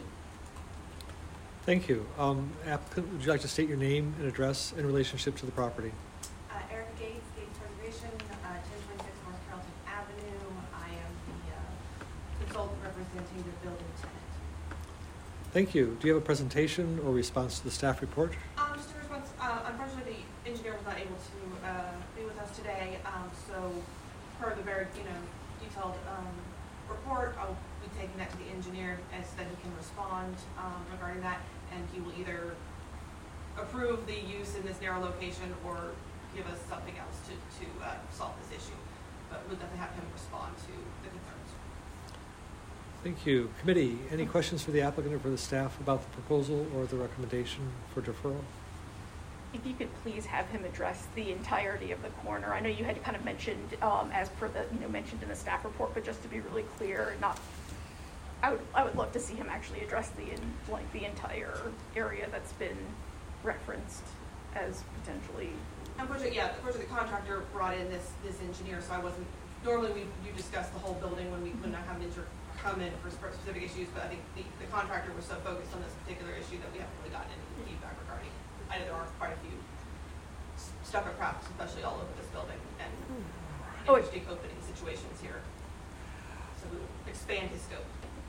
Speaker 1: Thank you. Um, applicant, would you like to state your name and address in relationship to the property?
Speaker 12: Uh, Erica Gates, Gates Preservation, uh, ten twenty-six North Carrollton Avenue. I am the uh, consultant representing the building tenant.
Speaker 1: Thank you. Do you have a presentation or response to the staff report?
Speaker 12: Um, just a response. Uh, unfortunately, the engineer was not able to uh, be with us today. Um, so per the very, you know, detailed um, report, I'll be taking that to the engineer as that he can respond um, regarding that, and he will either approve the use in this narrow location or give us something else to, to uh, solve this issue. But we'll definitely have him respond to the concerns.
Speaker 1: Thank you. Committee, any questions for the applicant or for the staff about the proposal or the recommendation for deferral?
Speaker 7: If you could please have him address the entirety of the corner. I know you had kind of mentioned, um, as per the, you know, mentioned in the staff report, but just to be really clear, not, I would, I would love to see him actually address the, in, like, the entire area that's been referenced as potentially.
Speaker 12: Unfortunately, yeah, unfortunately, the contractor brought in this, this engineer, so I wasn't, normally we, you discuss the whole building when we, when I have an engineer come in for specific issues, but I think the, the contractor was so focused on this particular issue that we haven't really gotten any feedback regarding. I know there are quite a few stucco cracks, especially all over this building, and
Speaker 7: Oh,
Speaker 12: interesting opening situations here. So we will expand his scope.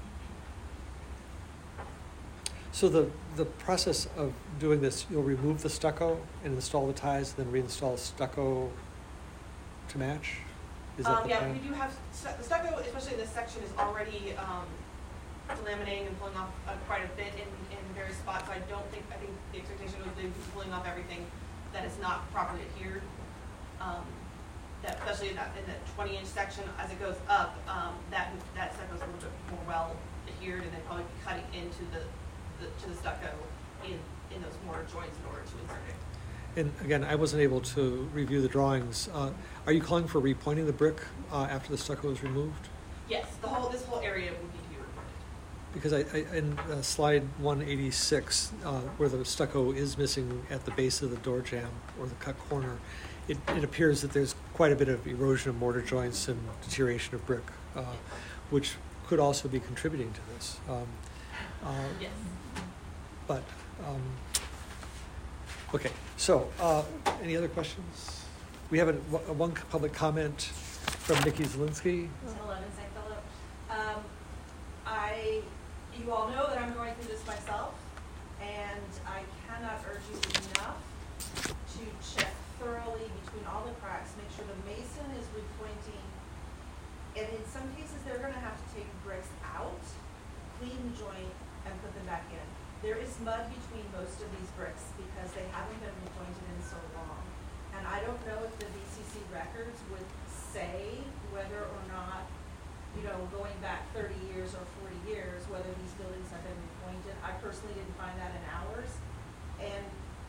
Speaker 1: So the, the process of doing this, you'll remove the stucco and install the ties, then reinstall stucco to match? Is that
Speaker 12: Um,
Speaker 1: the
Speaker 12: yeah,
Speaker 1: plan?
Speaker 12: we do have, stu- the stucco, especially in this section, is already, um, laminating and pulling off uh, quite a bit in, in various spots. I don't think, I think the expectation would be pulling off everything that is not properly adhered. Um, that, especially in that, in the twenty inch section, as it goes up, um, that, that stucco is a little bit more well adhered, and then probably be cutting into the, the, to the stucco in, in those mortar joints in order to insert it.
Speaker 1: And again, I wasn't able to review the drawings. Uh, are you calling for repointing the brick uh, after the stucco is removed?
Speaker 12: Yes, the whole, this whole area would need to be reported.
Speaker 1: Because I, I in uh, slide one eighty-six, uh, where the stucco is missing at the base of the door jamb or the cut corner, it, it appears that there's quite a bit of erosion of mortar joints and deterioration of brick, uh, which could also be contributing to this. Um, uh,
Speaker 12: Yes.
Speaker 1: But, um, okay, so uh, any other questions? We have a, a one public comment from Nikki Zielinski.
Speaker 13: eleven Saint Philip. Um, I, you all know that I'm going through this myself, and I cannot urge you enough to check thoroughly between all the cracks, make sure the mason is repointing, and in some cases, they're gonna have to take bricks out, clean the joint, and put them back in. There is mud between most of these bricks because they haven't been repointed in so long. And I don't know if the V C C records would say whether or not, you know, going back thirty years or forty years, whether these buildings have been repointed. I personally didn't find that in ours. And,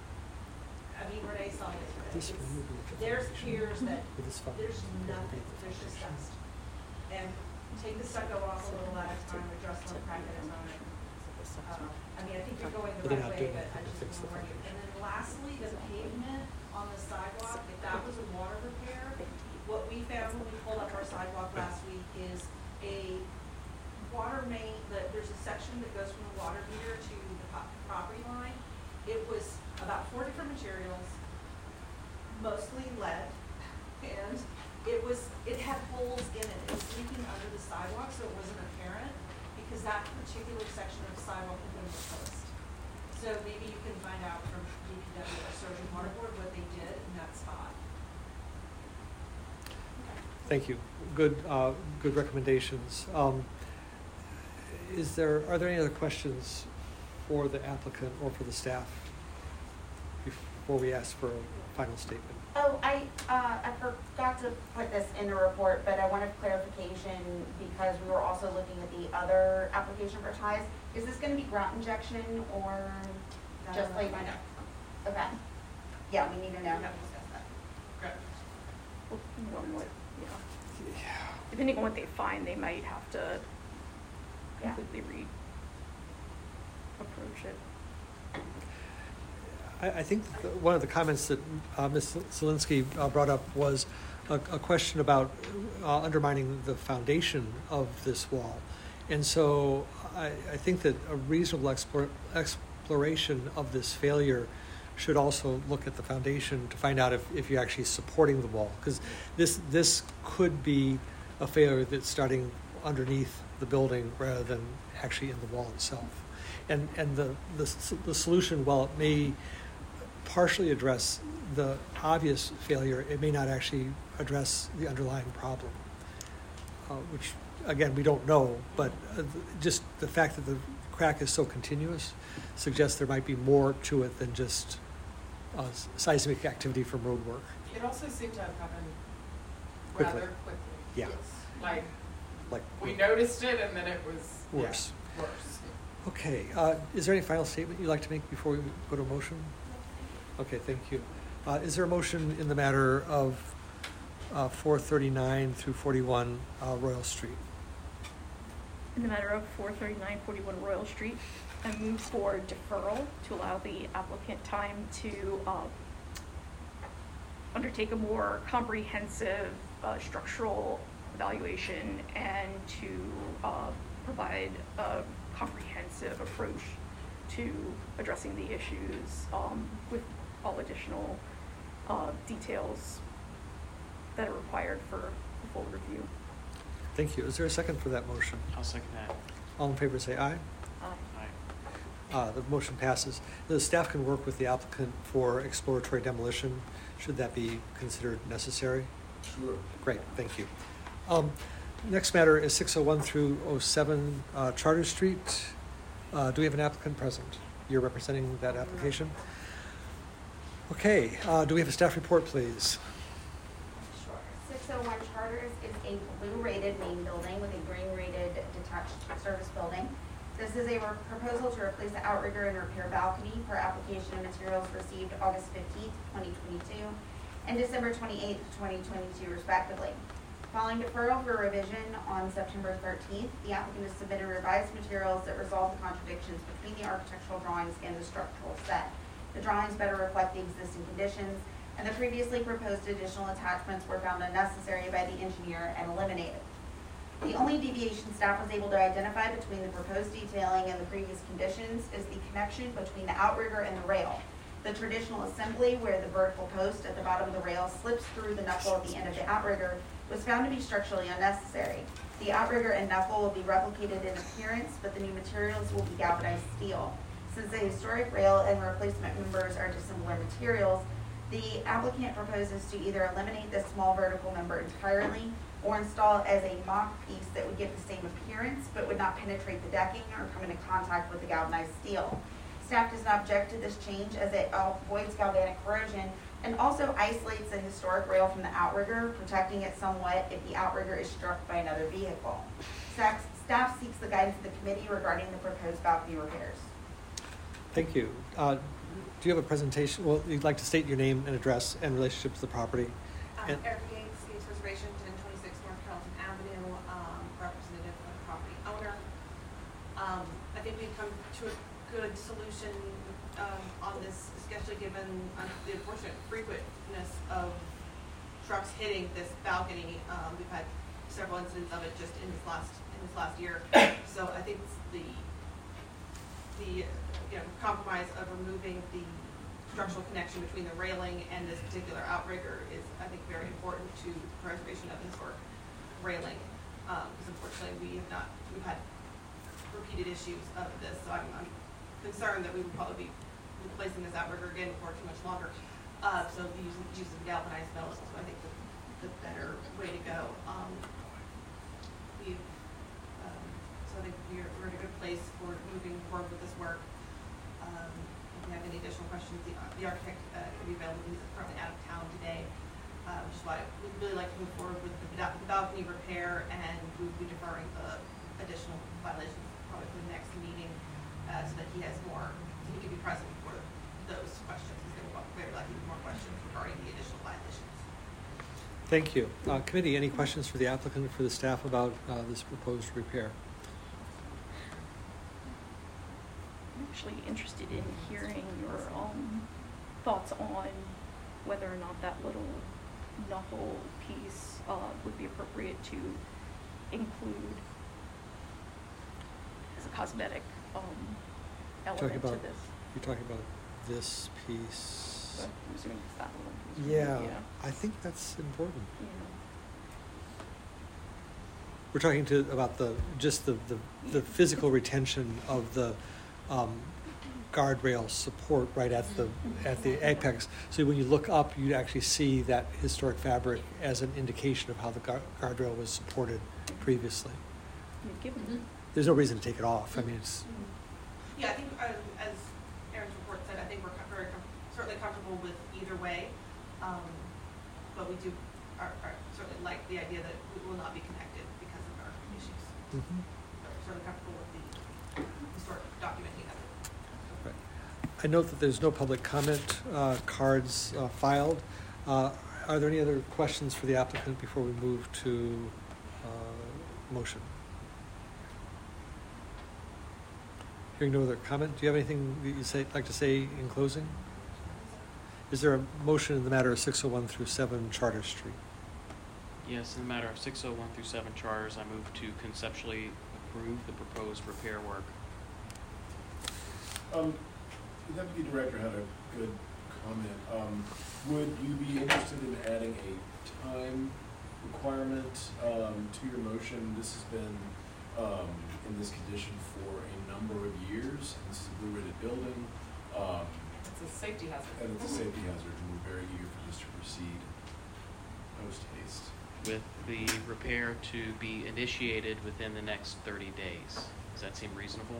Speaker 13: I mean, Renee saw it yesterday. It's- There's piers that, there's nothing, there's just dust. And take the stucco off a little at a time, address one crack at a time. Uh, I mean, I think you're going the
Speaker 1: But they're
Speaker 13: right
Speaker 1: not
Speaker 13: way,
Speaker 1: doing
Speaker 13: but I
Speaker 1: anything to
Speaker 13: just
Speaker 1: fix the
Speaker 13: want to warn you.
Speaker 1: foundation.
Speaker 13: And then lastly, the pavement on the sidewalk, if that was a water repair, what we found when we pulled up our sidewalk last week is a water main, that there's a section that goes from the water meter to the po- property line. It was about four different materials, mostly lead, and it was, it had holes in it. It was leaking under the sidewalk, so it wasn't apparent, because that particular section of sidewalk had been replaced. So maybe you can find out from D P W or Surgeon Waterboard what they did in that spot.
Speaker 1: Thank you. Good, uh, good recommendations. Um, is there, are there any other questions for the applicant or for the staff before we ask for a final statement?
Speaker 9: Oh, I, uh, I forgot to put this in the report, but I wanted clarification because we were also looking at the other application for ties. Is this gonna be grout injection or just
Speaker 12: Uh,
Speaker 9: like?
Speaker 12: I know.
Speaker 9: Okay. Yeah, we need to know.
Speaker 12: We haven't discussed that. Correct.
Speaker 7: Well, one would, yeah. Depending on what they find, they might have to
Speaker 9: Yeah.
Speaker 7: completely re-approach it.
Speaker 1: I, I think the, one of the comments that uh, Miz Zielinski uh, brought up was a, a question about uh, undermining the foundation of this wall. And so I, I think that a reasonable explore, exploration of this failure should also look at the foundation to find out if, if you're actually supporting the wall. Because this, this could be a failure that's starting underneath the building rather than actually in the wall itself. And, and the, the, the solution, while it may partially address the obvious failure, it may not actually address the underlying problem, uh, which, again, we don't know, but uh, th- just the fact that the crack is so continuous suggests there might be more to it than just uh, seismic activity from road work.
Speaker 3: It also seemed to have happened
Speaker 1: Quickly.
Speaker 3: rather quickly.
Speaker 1: Yeah.
Speaker 3: Like,
Speaker 1: Like
Speaker 3: we noticed it and then it was yeah,
Speaker 1: worse.
Speaker 3: worse.
Speaker 1: Okay, uh, is there any final statement you'd like to make before we go to motion? Okay, thank you. Uh, is there a motion in the matter of uh, four thirty-nine through forty-one uh, Royal Street?
Speaker 7: In the matter of four thirty-nine forty-one Royal Street, I move for deferral to allow the applicant time to uh, undertake a more comprehensive uh, structural evaluation and to uh, provide a comprehensive approach to addressing the issues um, with all additional uh, details that are required for the full review.
Speaker 1: Thank you. Is there a second for that motion?
Speaker 8: I'll second that.
Speaker 1: All in favor say aye.
Speaker 7: Aye.
Speaker 8: Aye.
Speaker 1: Uh, the motion passes. The staff can work with the applicant for exploratory demolition, should that be considered necessary.
Speaker 2: Sure.
Speaker 1: Great, thank you. Um, next matter is six oh one through oh seven uh, Charter Street. Uh, do we have an applicant present? You're representing that application? Okay, uh, do we have a staff report, please?
Speaker 9: Sure. six oh one Charters is a blue-rated main building with a green-rated detached service building. This is a re- proposal to replace the outrigger and repair balcony per application and materials received August fifteenth, twenty twenty-two, and December twenty-eighth, twenty twenty-two, respectively. Following deferral for revision on September thirteenth, the applicant has submitted revised materials that resolve the contradictions between the architectural drawings and the structural set. The drawings better reflect the existing conditions, and the previously proposed additional attachments were found unnecessary by the engineer and eliminated. The only deviation staff was able to identify between the proposed detailing and the previous conditions is the connection between the outrigger and the rail. The traditional assembly where the vertical post at the bottom of the rail slips through the knuckle at the end of the outrigger was found to be structurally unnecessary. The outrigger and knuckle will be replicated in appearance, but the new materials will be galvanized steel. Since the historic rail and replacement members are dissimilar materials, the applicant proposes to either eliminate this small vertical member entirely or install it as a mock piece that would give the same appearance but would not penetrate the decking or come into contact with the galvanized steel. Staff does not object to this change as it avoids galvanic corrosion and also isolates the historic rail from the outrigger, protecting it somewhat if the outrigger is struck by another vehicle. Staff, staff seeks the guidance of the committee regarding the proposed balcony repairs.
Speaker 1: Thank you. Uh, do you have a presentation? Well, you'd like to state your name and address and relationship to the property?
Speaker 12: Um,
Speaker 1: And-
Speaker 12: Erica Gates, Gates Reservation, ten twenty-six North Carrollton Avenue, um, representative of the property owner. Um, I think we've come to a good solution, um, on this, especially given uh, the unfortunate frequentness of trucks hitting this balcony. Um, we've had several incidents of it just in this last, in this last year. So I think it's the, the, you know, compromise of removing the structural connection between the railing and this particular outrigger is, I think, very important to preservation of the historic railing. Um, because unfortunately we have not, we've had repeated issues of this, so I'm, I'm concerned that we would probably be replacing this outrigger again for too much longer. Uh, so the use, use of galvanized metal is, I think, the, the better way to go. Um, we've, um, so I think we're, we're in a good place for moving forward with this work. Um, if you have any additional questions, the, the architect uh, can be available. He's currently out of town today, uh, which is why we'd really like to move forward with the, the balcony repair, and we would be deferring the additional violations probably for the next meeting, uh, so that he has more, so he can be present for those questions, because there will very likely be more questions regarding the additional violations.
Speaker 1: Thank you. Uh, committee, any questions for the applicant or for the staff about uh, this proposed repair?
Speaker 7: I'm actually interested in hearing your um, thoughts on whether or not that little knuckle piece uh, would be appropriate to include as a cosmetic um,
Speaker 1: Talking
Speaker 7: element
Speaker 1: about,
Speaker 7: to this.
Speaker 1: you're talking about this piece.
Speaker 7: But I'm assuming it's that one.
Speaker 1: Yeah,
Speaker 7: Yeah.
Speaker 1: I think that's important.
Speaker 7: Yeah.
Speaker 1: We're talking to about the just the, the, the physical retention of the um, guardrail support right at the at the apex. So when you look up, you actually see that historic fabric as an indication of how the guard, guardrail was supported previously. There's no reason to take it off. I mean, it's.
Speaker 13: Yeah, I think uh, as Aaron's report said, I think we're com- very com- certainly comfortable with either way, um, but we do are, are certainly like the idea that we will not be connected because of our issues.
Speaker 1: Mm-hmm.
Speaker 13: We're certainly comfortable with the historic documenting of it.
Speaker 1: Right. I note that there's no public comment uh, cards uh, filed. Uh, are there any other questions for the applicant before we move to uh, motion? Hearing no other comment, do you have anything that you'd say, like to say in closing? Is there a motion in the matter of six oh one through seven Charter Street?
Speaker 8: Yes, in the matter of six oh one through seven Charters, I move to conceptually approve the proposed repair work.
Speaker 2: Um, the deputy director had a good comment. Um, would you be interested in adding a time requirement um, to your motion? This has been um, in this condition for a number of years, and this is a blue rated building. Um,
Speaker 3: It's a safety hazard.
Speaker 2: And it's a safety hazard, and we're very eager for this to proceed post haste.
Speaker 8: With the repair to be initiated within the next thirty days. Does that seem reasonable?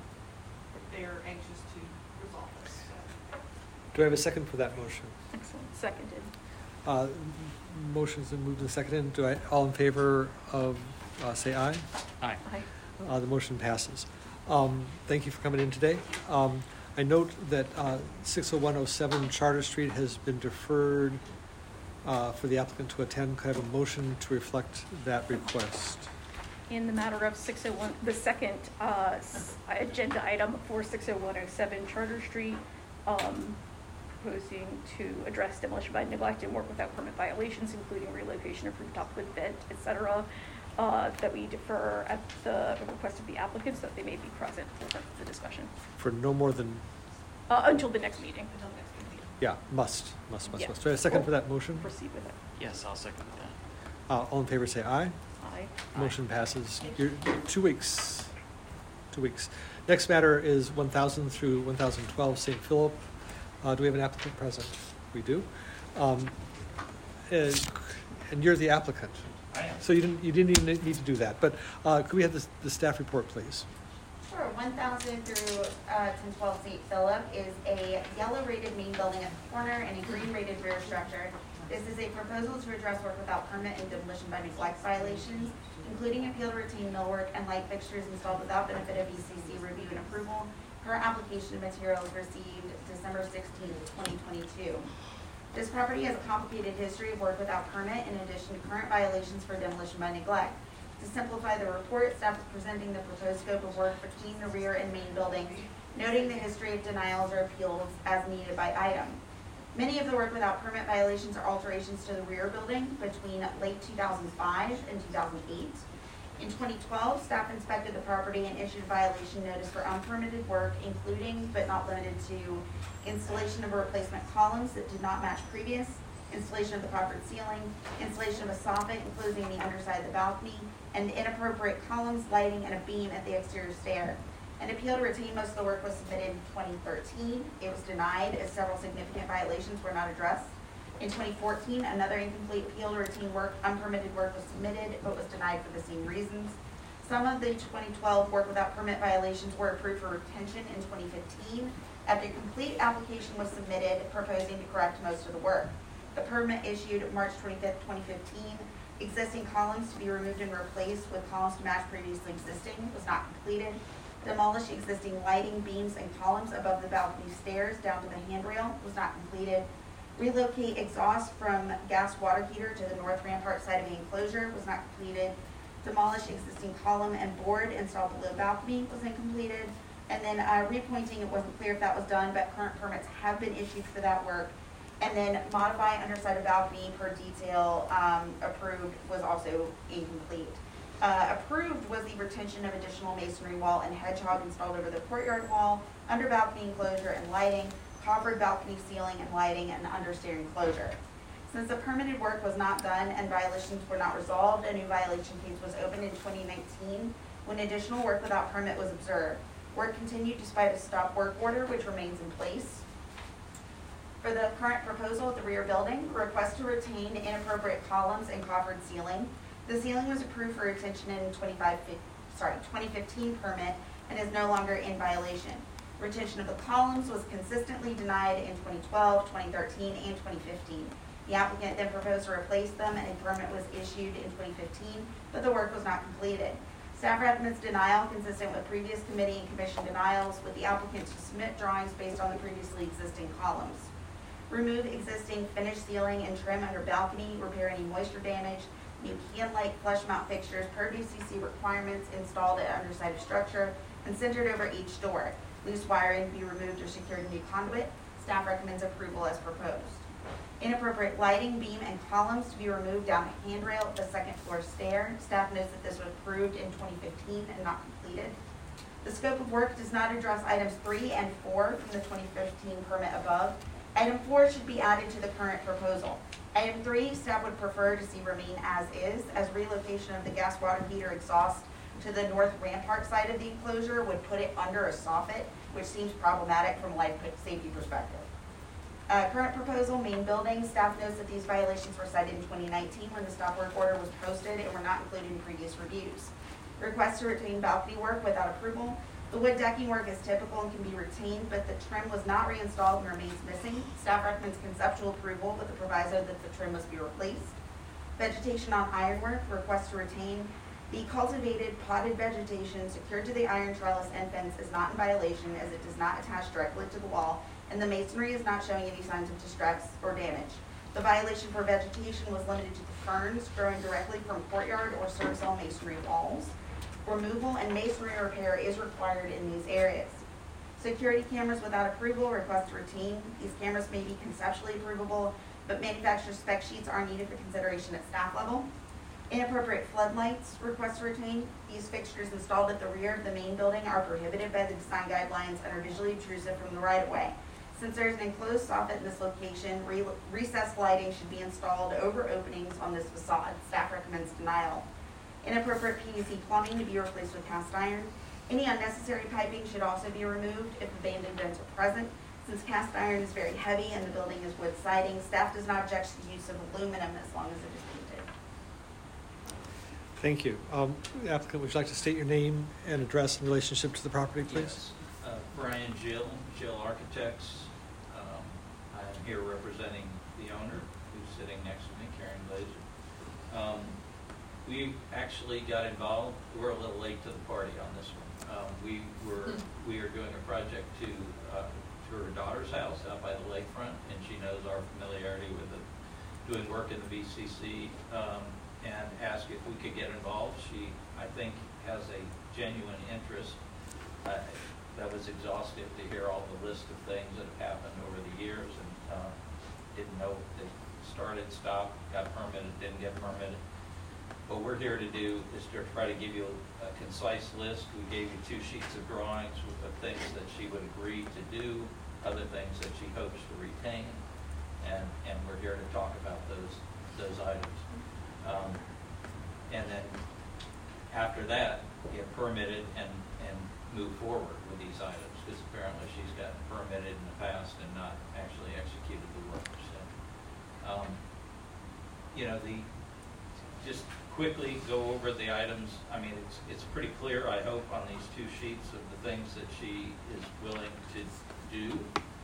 Speaker 13: They're anxious to resolve this. So.
Speaker 1: Do I have a second for that motion?
Speaker 7: Excellent. Seconded.
Speaker 1: Uh, motion's been moved and seconded. Do I, all in favor of, uh, say aye?
Speaker 8: Aye.
Speaker 7: Aye.
Speaker 1: Uh, the motion passes. Um, thank you for coming in today. Um, I note that uh, six oh one oh seven Charter Street has been deferred uh, for the applicant to attend. Could I have a motion to reflect that request?
Speaker 7: In the matter of six oh one, the second uh, s- agenda item for six oh one oh seven Charter Street, um, proposing to address demolition by neglect and work without permit violations, including relocation of rooftop with vent, et cetera, uh, that we defer at the request of the applicants, that they may be present for the discussion.
Speaker 1: For no more than,
Speaker 7: Uh, until the next meeting.
Speaker 13: Until next meeting.
Speaker 1: yeah, must, must, must,
Speaker 7: Yeah.
Speaker 1: must. Do I have a second for that motion?
Speaker 7: Proceed with it.
Speaker 8: Yes, I'll second that.
Speaker 1: Uh, all in favor say aye.
Speaker 7: Aye.
Speaker 1: Motion passes. You're, two weeks. Two weeks. Next matter is one thousand through one thousand twelve Saint Philip. Uh, do we have an applicant present? We do. Um, and, and you're the applicant.
Speaker 16: I am.
Speaker 1: So you didn't, you didn't even need to do that. But uh, could we have the, the staff report, please?
Speaker 9: Sure, one thousand through uh, ten twelve Saint Philip is a yellow rated main building at the corner and a green rated rear structure. This is a proposal to address work without permit and demolition by neglect violations, including appeal to routine millwork and light fixtures installed without benefit of E C C review and approval per application materials received December sixteenth, twenty twenty-two. This property has a complicated history of work without permit in addition to current violations for demolition by neglect. To simplify the report, staff is presenting the proposed scope of work between the rear and main buildings, noting the history of denials or appeals as needed by item. Many of the work without permit violations are alterations to the rear building between late two thousand five and two thousand eight. In twenty twelve, staff inspected the property and issued a violation notice for unpermitted work, including but not limited to installation of replacement columns that did not match previous, installation of the proper ceiling, installation of a soffit enclosing the underside of the balcony, and inappropriate columns, lighting, and a beam at the exterior stair. An appeal to retain most of the work was submitted in twenty thirteen. It was denied as several significant violations were not addressed. In twenty fourteen, another incomplete appeal to routine work, unpermitted work was submitted, but was denied for the same reasons. Some of the twenty twelve work without permit violations were approved for retention in twenty fifteen. After a complete application was submitted proposing to correct most of the work. The permit issued March twenty-fifth, twenty fifteen. Existing columns to be removed and replaced with columns to match previously existing was not completed. Demolish existing lighting, beams, and columns above the balcony stairs down to the handrail was not completed. Relocate exhaust from gas water heater to the north rampart side of the enclosure was not completed. Demolish existing column and board installed below balcony was incompleted. And then uh, repointing, it wasn't clear if that was done, but current permits have been issued for that work. And then modify underside of balcony per detail um, approved was also incomplete. Uh, approved was the retention of additional masonry wall and hedgehog installed over the courtyard wall, under balcony enclosure and lighting, coffered balcony ceiling and lighting, and understair enclosure. Since the permitted work was not done and violations were not resolved, a new violation case was opened in twenty nineteen when additional work without permit was observed. Work continued despite a stop work order, which remains in place. For the current proposal at the rear building, request to retain inappropriate columns and coffered ceiling. The ceiling was approved for retention in twenty-five, sorry, twenty fifteen permit and is no longer in violation. Retention of the columns was consistently denied in twenty twelve, twenty thirteen, and twenty fifteen. The applicant then proposed to replace them, and a permit was issued in twenty fifteen, but the work was not completed. Staff recommends denial consistent with previous committee and commission denials, with the applicant to submit drawings based on the previously existing columns. Remove existing finished ceiling and trim under balcony, repair any moisture damage, new can-like flush mount fixtures per D C C requirements installed at underside of structure and centered over each door. Loose wiring be removed or secured in new conduit. Staff recommends approval as proposed. Inappropriate lighting, beam, and columns to be removed down the handrail of the second floor stair. Staff notes that this was approved in twenty fifteen and not completed. The scope of work does not address items three and four from the twenty fifteen permit above. Item four should be added to the current proposal. Item three, staff would prefer to see remain as is, as relocation of the gas water heater exhaust to the north rampart side of the enclosure would put it under a soffit, which seems problematic from a life safety perspective. Uh, current proposal, main building, staff notes that these violations were cited in twenty nineteen when the stop work order was posted and were not included in previous reviews. Request to retain balcony work without approval. The wood decking work is typical and can be retained, but the trim was not reinstalled and remains missing. Staff recommends conceptual approval with the proviso that the trim must be replaced. Vegetation on ironwork, request to retain. The cultivated potted vegetation secured to the iron trellis and fence is not in violation, as it does not attach directly to the wall, and the masonry is not showing any signs of distress or damage. The violation for vegetation was limited to the ferns growing directly from courtyard or serve cell masonry walls. Removal and masonry repair is required in these areas. Security cameras without approval, request to retain. These cameras may be conceptually approvable, but manufacturer spec sheets are needed for consideration at staff level. Inappropriate floodlights, request to retain. These fixtures installed at the rear of the main building are prohibited by the design guidelines and are visually intrusive from the right-of-way. Since there is an enclosed soffit in this location, re recessed lighting should be installed over openings on this facade. Staff recommends denial. Inappropriate P V C plumbing to be replaced with cast iron. Any unnecessary piping should also be removed if abandoned vents are present. Since cast iron is very heavy and the building is wood siding, staff does not object to the use of aluminum as long as it is painted.
Speaker 1: Thank you. Um, applicant, would you like to state your name and address in relationship to the property, please?
Speaker 16: Yes. Uh, Brian Gill, Gill Architects. Um, I'm here representing the owner, who's sitting next to me, Karen Glazer. Um, we actually got involved. We're a little late to the party on this one. Um, we were we are doing a project to uh, to her daughter's house out by the lakefront, and she knows our familiarity with the, doing work in the B C C. Um, and asked if we could get involved. She, I think, has a genuine interest. Uh, that was exhaustive to hear all the list of things that have happened over the years, and uh, didn't know if they started, stopped, got permitted, didn't get permitted. What we're here to do is to try to give you a, a concise list. We gave you two sheets of drawings of things that she would agree to do, other things that she hopes to retain, and, and we're here to talk about those, those items. Um, and then after that, get permitted and, and move forward with these items, because apparently she's gotten permitted in the past and not actually executed the work. So, um, you know, the just quickly go over the items. I mean, it's it's pretty clear, I hope, on these two sheets of the things that she is willing to do.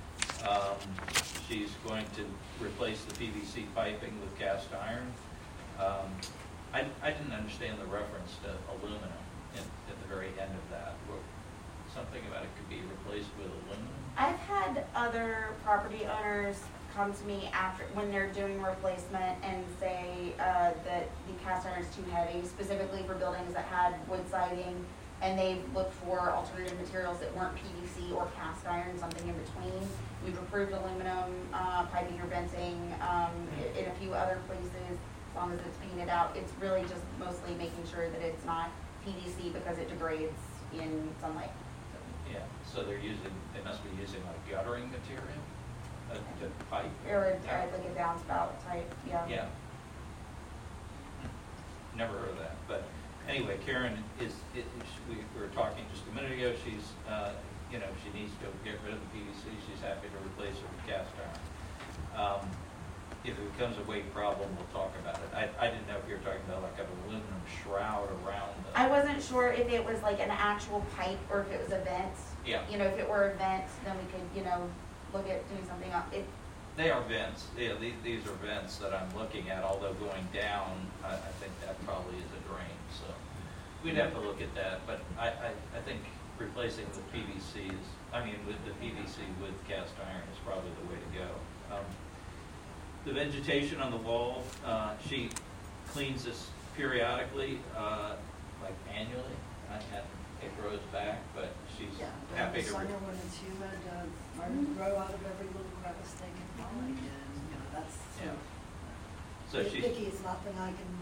Speaker 16: Um, she's going to replace the P V C piping with cast iron. Um, I, I didn't understand the reference to aluminum in, at the very end of that. Something about it could be replaced with aluminum.
Speaker 9: I've had other property owners come to me after when they're doing replacement and say uh, that the cast iron is too heavy, specifically for buildings that had wood siding, and they've looked for alternative materials that weren't P V C or cast iron, something in between. We've approved aluminum uh, piping or venting um, in a few other places. As long as it's painted out, it's really just mostly making sure that it's not P V C because it degrades in sunlight.
Speaker 16: Yeah, so they're using, they must be using like guttering material, a, a pipe?
Speaker 9: Or, or like a downspout type, yeah.
Speaker 16: Yeah. Never heard of that, but anyway, Karen is, it, we were talking just a minute ago, she's, uh, you know, she needs to get rid of the P V C, she's happy to replace it with cast iron. Um, if it becomes a weight problem, we'll talk about it. I, I didn't know if you were talking about like an aluminum shroud around the.
Speaker 9: I wasn't sure if it was like an actual pipe or if it was a vent.
Speaker 16: Yeah.
Speaker 9: You know, if it were a vent, then we could, you know, look at doing something else. It,
Speaker 16: They are vents, yeah, these, these are vents that I'm looking at, although going down, I, I think that probably is a drain, so. We'd have to look at that, but I, I, I think replacing the P V C is, I mean, with the P V C with cast iron is probably the way to go. Um, The vegetation on the wall, uh, she cleans this periodically, uh, like annually, I, I, it grows back, but she's
Speaker 17: Yeah,
Speaker 16: happy
Speaker 17: during the
Speaker 16: to. re-
Speaker 17: summer when it's humid, uh, Martin grow out of every little crevice they can find, and, you know, that's sort
Speaker 16: Yeah.
Speaker 17: of,
Speaker 16: So
Speaker 17: it's
Speaker 16: she's,
Speaker 17: picky, it's nothing I can,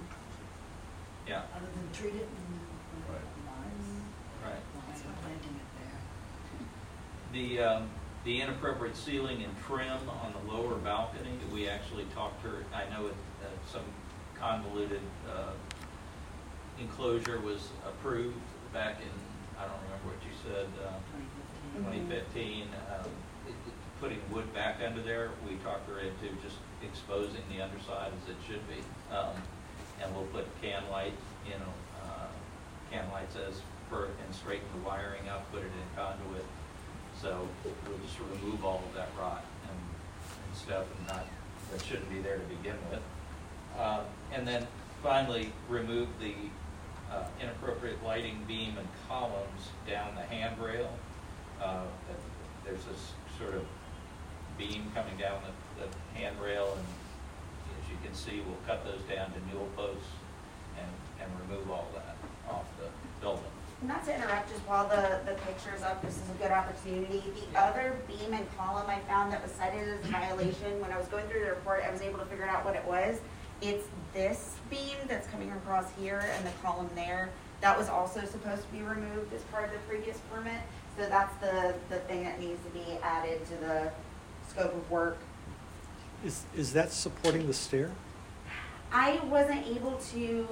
Speaker 16: yeah,
Speaker 17: other than treat it and,
Speaker 5: Right.
Speaker 17: lines,
Speaker 16: right.
Speaker 17: lines and planting it there.
Speaker 16: The, um, the inappropriate ceiling and trim on the lower balcony, we actually talked to her, I know it, uh, some convoluted, uh, enclosure was approved back in, I don't remember what you said, uh, twenty fifteen, um, it- it- putting wood back under there, we talked her into just exposing the underside as it should be. Um, and we'll put can light, you know, uh, can lights as per, and straighten the wiring up, put it in conduit. So we'll just remove all of that rot and, and stuff and not, that shouldn't be there to begin with. Um, and then finally, remove the uh, inappropriate lighting beam and columns down the handrail. Uh, there's this sort of beam coming down the, the handrail, and as you can see, we'll cut those down to newel posts and, and remove all that off the building.
Speaker 9: Not to interrupt, just while the, the picture's up, this is a good opportunity. The other beam and column I found that was cited as a violation, when I was going through the report, I was able to figure out what it was. It's this beam that's coming across here and the column there. That was also supposed to be removed as part of the previous permit. So that's the, the thing that needs to be added to the scope of work.
Speaker 1: Is, is that supporting the stair?
Speaker 9: I wasn't able to,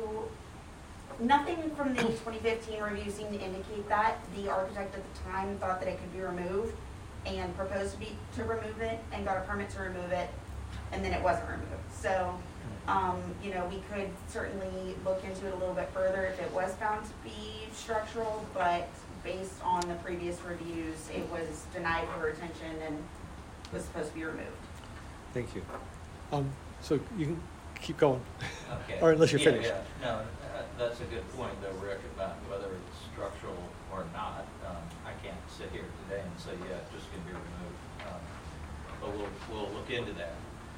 Speaker 9: nothing from the twenty fifteen review seemed to indicate that. The architect at the time thought that it could be removed and proposed to be, to remove it and got a permit to remove it, and then it wasn't removed. So, um, you know, we could certainly look into it a little bit further if it was found to be structural, but based on the previous reviews, it was denied for retention and was supposed to be removed.
Speaker 1: Thank you. Um, so you can keep going.
Speaker 16: Okay.
Speaker 1: Or unless you're
Speaker 16: Yeah,
Speaker 1: finished.
Speaker 16: Yeah, no, uh, that's a good point though, Rick, about whether it's structural or not. Um, I can't sit here today and say, yeah, it's just gonna be removed. Um, but we'll, we'll look into that.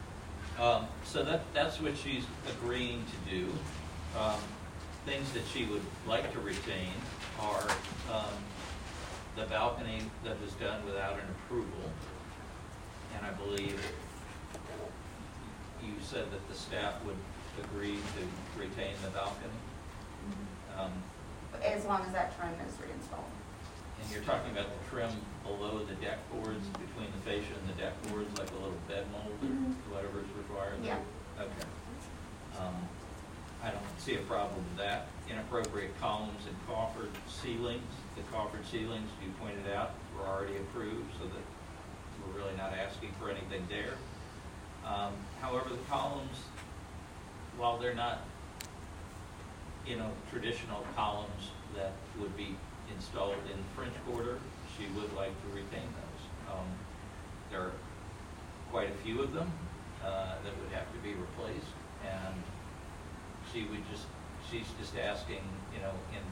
Speaker 16: Um, so that, that's what she's agreeing to do. Um, things that she would like to retain are, um, the balcony that was done without an approval. And I believe you said that the staff would agree to retain the balcony. Um,
Speaker 9: As long as that trim is reinstalled.
Speaker 16: And you're talking about the trim below the deck boards, between the fascia and the deck boards, like a little bed mold or
Speaker 9: Mhm.
Speaker 16: whatever is required?
Speaker 9: Yeah.
Speaker 16: Okay. Um, I don't see a problem with that. Inappropriate columns and coffered ceilings. The coffered ceilings, you pointed out, were already approved, so that we're really not asking for anything there. Um, however, the columns, while they're not, you know, traditional columns that would be installed in French Quarter, she would like to retain those. Um, there are quite a few of them uh, that would have to be replaced, and she would just, she's just asking, you know, in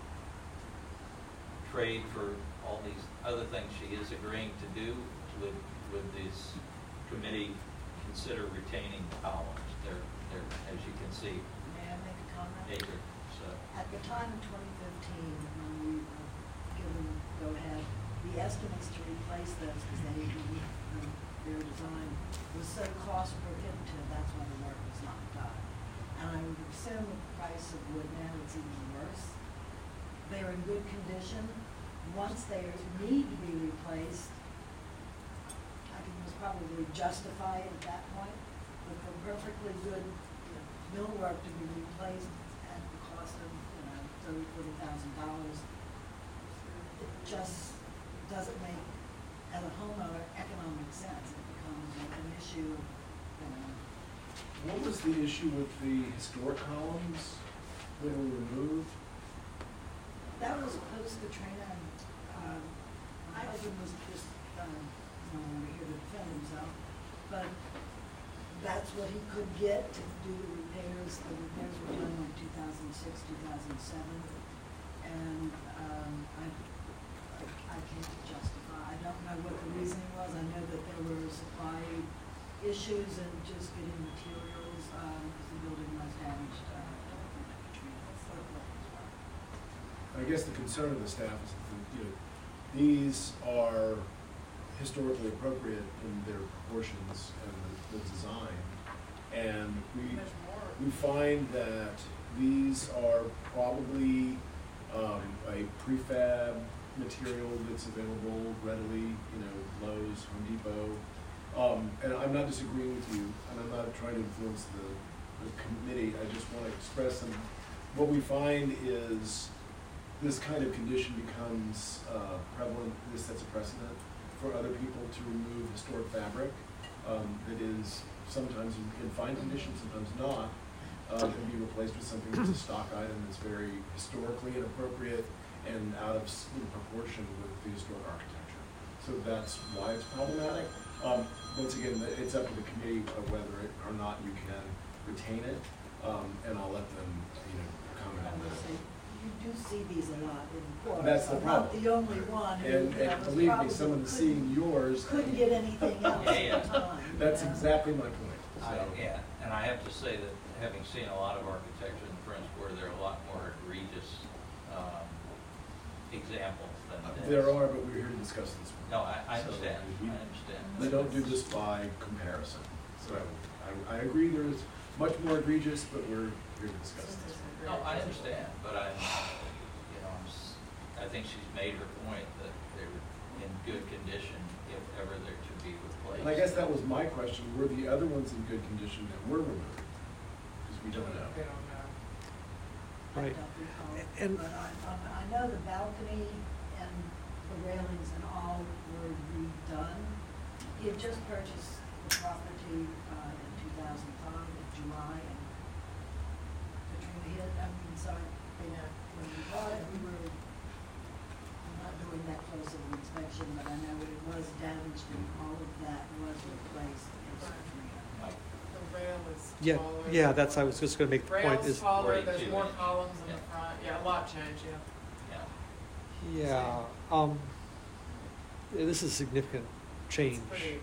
Speaker 16: trade for all these other things she is agreeing to do, would, would this committee consider retaining the columns? They're, they're, as you can see,
Speaker 17: May I make a comment?
Speaker 16: acre, so.
Speaker 17: At the time in twenty fifteen, when we were given go-ahead, the estimates to replace those, because they didn't meet um, their design, was so cost prohibitive, that's why the work was not done. And I would assume with the price of wood now, it's even worse. They're in good condition. Once they need to be replaced, I think it was probably justified at that point, but for perfectly good, you know, millwork to be replaced at the cost of, you know, thirty, forty thousand dollars. It just doesn't make, as a homeowner, economic sense. It becomes like an issue, you know.
Speaker 2: What was the issue with the historic columns that were removed?
Speaker 17: That was opposed to Katrina, and, um, my husband was just, um, no longer here to defend himself, but that's what he could get to do the repairs. The repairs were done in two thousand six, two thousand seven, and, um, I, I, I can't justify, I don't know what the reasoning was. I know that there were supply issues and just getting materials, um, because the building was damaged, uh, from Katrina.
Speaker 2: I guess the concern of the staff is that, you know, these are historically appropriate in their proportions and the, the design. And we, we find that these are probably um, a prefab material that's available readily, you know, Lowe's, Home Depot. Um, and I'm not disagreeing with you, and I'm not trying to influence the, the committee. I just want to express some, what we find is this kind of condition becomes uh, prevalent. This sets a precedent for other people to remove historic fabric um, that is sometimes in, in fine condition, sometimes not, um, and be replaced with something that's a stock item that's very historically inappropriate and out of in proportion with the historic architecture. So that's why it's problematic. Um, once again, it's up to the committee of whether it, or not you can retain it, um, and I'll let them, you know, comment on that.
Speaker 17: You do see these a lot in court.
Speaker 2: That's the
Speaker 17: I'm
Speaker 2: problem.
Speaker 17: not the only one. who,
Speaker 2: And,
Speaker 17: you know,
Speaker 2: and
Speaker 17: was
Speaker 2: believe me,
Speaker 17: probably
Speaker 2: someone
Speaker 17: couldn't-
Speaker 2: seeing yours.
Speaker 17: Couldn't get anything else
Speaker 16: Yeah,
Speaker 17: at
Speaker 16: yeah.
Speaker 17: the time.
Speaker 2: That's
Speaker 17: you know.
Speaker 2: exactly my point.
Speaker 16: I,
Speaker 2: So,
Speaker 16: yeah, and I have to say that having seen a lot of architecture in French Quarter, there are a lot more egregious um, examples than this.
Speaker 2: There are, but we're here to discuss this one.
Speaker 16: No, I, I
Speaker 2: So,
Speaker 16: understand,
Speaker 2: we-
Speaker 16: I understand.
Speaker 2: We don't do this by comparison. So I, I agree there is much more egregious, but we're here to discuss this.
Speaker 16: No, I understand, but I'm, you know, I'm, s- I think she's made her point that they're in good condition if ever they're to be replaced.
Speaker 2: And I guess that was my question, were the other ones in good condition that were removed? Because we don't know.
Speaker 3: They don't know.
Speaker 17: I
Speaker 1: Right.
Speaker 17: don't recall,
Speaker 1: And-
Speaker 17: but I, I I know the balcony and the railings and all were redone. He had just purchased the property, uh, in two thousand five, in July, and Katrina hit, I mean, so, you know, when we bought it, we were not doing that close of an inspection, but I know it was damaged and all of that was replaced in Katrina.
Speaker 16: Like,
Speaker 3: The rail is
Speaker 1: Yeah,
Speaker 3: taller.
Speaker 1: yeah, that's, I was just gonna make the point
Speaker 3: Rail's
Speaker 1: is,
Speaker 3: taller,
Speaker 16: Right,
Speaker 3: there's
Speaker 16: too,
Speaker 3: more
Speaker 16: yeah.
Speaker 3: columns in the
Speaker 16: Yeah.
Speaker 3: front, yeah, a lot changed, yeah.
Speaker 16: yeah.
Speaker 1: yeah, um, yeah, this is significant change.
Speaker 3: It's pretty,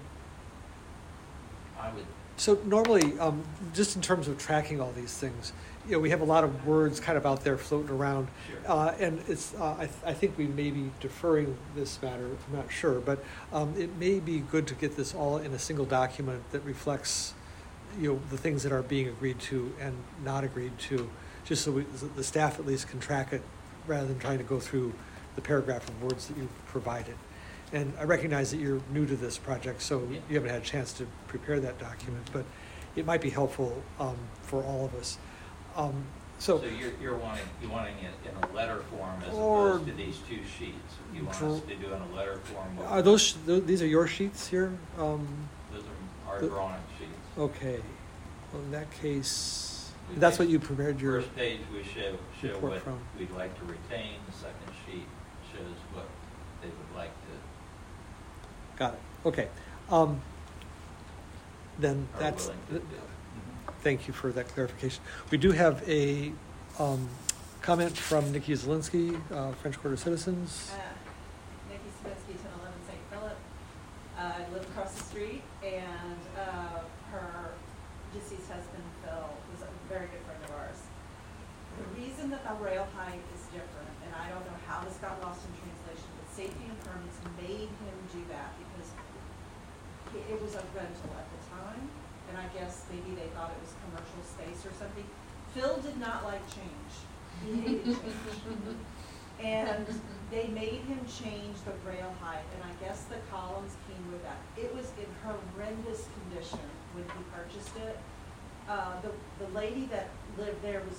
Speaker 16: I would,
Speaker 1: So normally, um, just in terms of tracking all these things, you know, we have a lot of words kind of out there floating around.
Speaker 16: Sure.
Speaker 1: Uh, and it's, uh, I, th- I think we may be deferring this matter, I'm not sure, but, um, it may be good to get this all in a single document that reflects, you know, the things that are being agreed to and not agreed to, just so we, so the staff at least can track it rather than trying to go through the paragraph of words that you've provided. And I recognize that you're new to this project, so
Speaker 16: Yeah.
Speaker 1: you haven't had a chance to prepare that document, but it might be helpful um, for all of us. Um, so,
Speaker 16: so you're, you're wanting, you're wanting it in a letter form as
Speaker 1: Or
Speaker 16: opposed to these two sheets? You want us to do in a letter form? what-
Speaker 1: are those, th- these are your sheets here? Um,
Speaker 16: Those are our
Speaker 1: the-
Speaker 16: drawing sheets.
Speaker 1: okay. Well, in that case,
Speaker 16: We
Speaker 1: that's
Speaker 16: make-
Speaker 1: what you prepared your.
Speaker 16: First page, we show, show
Speaker 1: report
Speaker 16: what
Speaker 1: from.
Speaker 16: we'd like to retain. The second sheet shows what they would like to,
Speaker 1: Got it. Okay. Um, then
Speaker 16: are
Speaker 1: that's.
Speaker 16: willing to do. Mhm.
Speaker 1: Thank you for that clarification. We do have a um, comment from Nikki Zielinski, uh, French Quarter Citizens.
Speaker 18: Uh, Nikki Sminsky, ten eleven Saint Philip. Uh, I live across the street, and uh, her deceased husband, Phil, was a very good friend of ours. The reason that the rail height is different, and I don't know how this got lost in translation, but safety and permits made him do that because he- it was a rental at the time, and I guess maybe they thought it was commercial space or something. Phil did not like change. He hated change. And they made him change the rail height, and I guess the columns came with that. It was in horrendous condition when he purchased it. Uh, the, the lady that lived there was a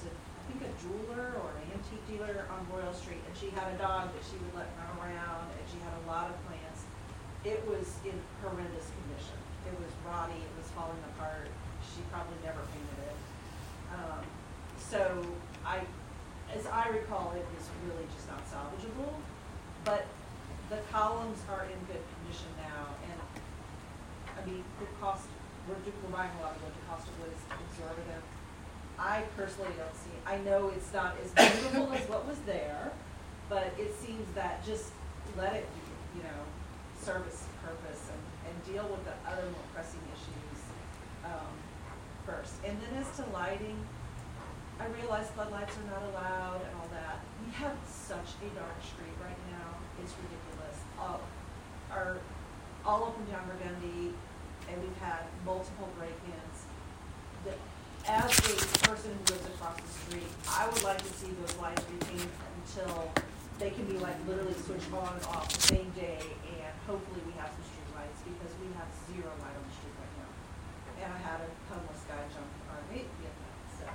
Speaker 13: think a jeweler or an antique dealer on Royal Street, and she had a dog that she would let run around, and she had a lot of plants. It was in horrendous condition. It was rotty, it was falling apart. She probably never painted it. Um, so I, as I recall, it was really just not salvageable. But the columns are in good condition now, and I mean, the cost, we're, we're buying a lot of wood, the cost of wood is exorbitant. I personally don't see, I know it's not as beautiful as what was there, but it seems that just let it, you know, serve its purpose and, and deal with the other more pressing issues um, first. And then as to lighting, I realize floodlights are not allowed and all that. We have such a dark street right now, it's ridiculous. All, our, all up and down Burgundy, and we've had multiple break-ins. The, As a person who lives across the street, I would like to see those lights retained until they can be like literally switched on and off the same day, and hopefully we have some street lights, because we have zero light on the street right now. And I had a homeless guy jump our gate the other night, so.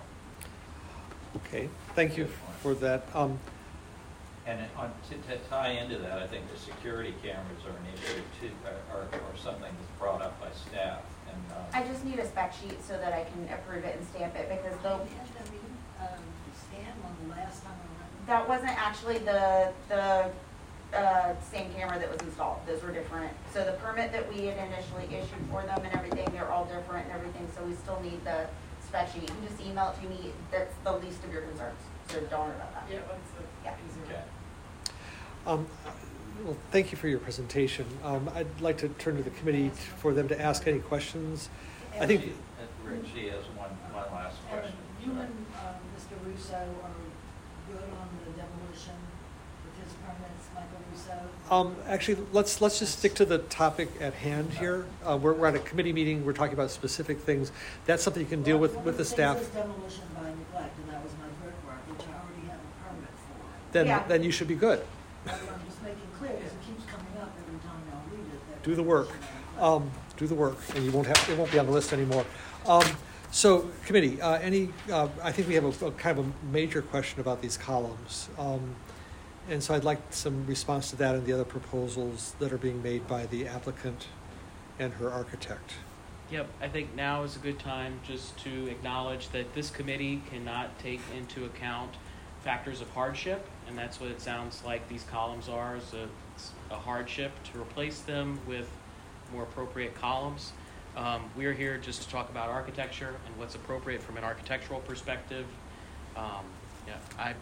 Speaker 1: Okay, thank you for that. Um,
Speaker 16: And on, to, to tie into that, I think the security cameras are an issue too, or, or something that's brought up by staff. And, um,
Speaker 9: I just need a spec sheet so that I can approve it and stamp it, because
Speaker 17: I
Speaker 9: the,
Speaker 17: had them even, um, stand one the last time around.
Speaker 9: that wasn't actually the, the, uh, same camera that was installed. Those were different. So the permit that we had initially issued for them and everything, they're all different and everything, so we still need the spec sheet. You can just email it to me. That's the least of your concerns, so don't worry about that.
Speaker 3: Yeah, that's the
Speaker 9: Yeah.
Speaker 3: easier.
Speaker 16: okay.
Speaker 1: Um, Well, thank you for your presentation. Um, I'd like to turn to the committee t- for them to ask any questions. I think,
Speaker 16: She- uh, Rick, she has one, one last
Speaker 17: And
Speaker 16: question.
Speaker 17: you
Speaker 16: Sorry.
Speaker 17: and, um, Mister Russo are good on the demolition with his permits, Michael Russo?
Speaker 1: um, actually, let's, let's just stick to the topic at hand here. Uh, We're, we're at a committee meeting, we're talking about specific things. That's something you can deal with,
Speaker 17: One
Speaker 1: with
Speaker 17: of
Speaker 1: the
Speaker 17: things
Speaker 1: staff.
Speaker 17: is demolition by neglect, and that was my brickwork, which I already have a permit for.
Speaker 1: Then,
Speaker 9: Yeah.
Speaker 1: then you should be good.
Speaker 17: But I'm just making clear, because it keeps coming up every time I'll read it. that
Speaker 1: Do the work.
Speaker 17: demolition by neglect.
Speaker 1: Um, do the work, and you won't have, it won't be on the list anymore. Um, so, committee, uh, any, uh, I think we have a, a kind of a major question about these columns. Um, and so I'd like some response to that and the other proposals that are being made by the applicant and her architect.
Speaker 8: Yep, I think now is a good time just to acknowledge that this committee cannot take into account factors of hardship, and that's what it sounds like these columns are, is a, a hardship. To replace them with more appropriate columns, um, we're here just to talk about architecture and what's appropriate from an architectural perspective. Um, yeah, I,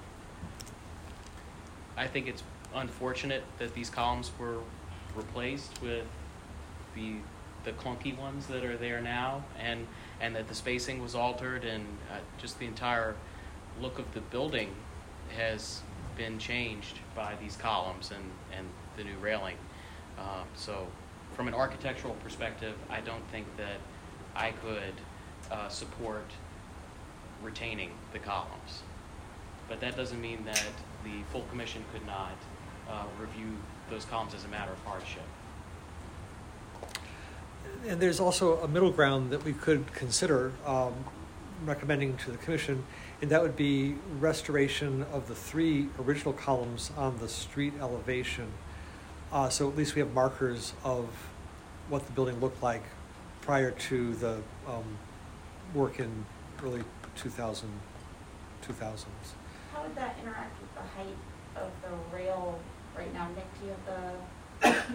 Speaker 8: I think it's unfortunate that these columns were replaced with the the clunky ones that are there now, and and that the spacing was altered, and uh, just the entire look of the building has been changed by these columns and, and the new railing. Um, so from an architectural perspective, I don't think that I could uh, support retaining the columns. But that doesn't mean that the full commission could not uh, review those columns as a matter of hardship.
Speaker 1: And there's also a middle ground that we could consider um, recommending to the commission, and that would be restoration of the three original columns on the street elevation. Uh, so at least we have markers of what the building looked like prior to the um, work in early two thousand, two thousands.
Speaker 9: How would that interact with the height of the rail right now? Nick, do you have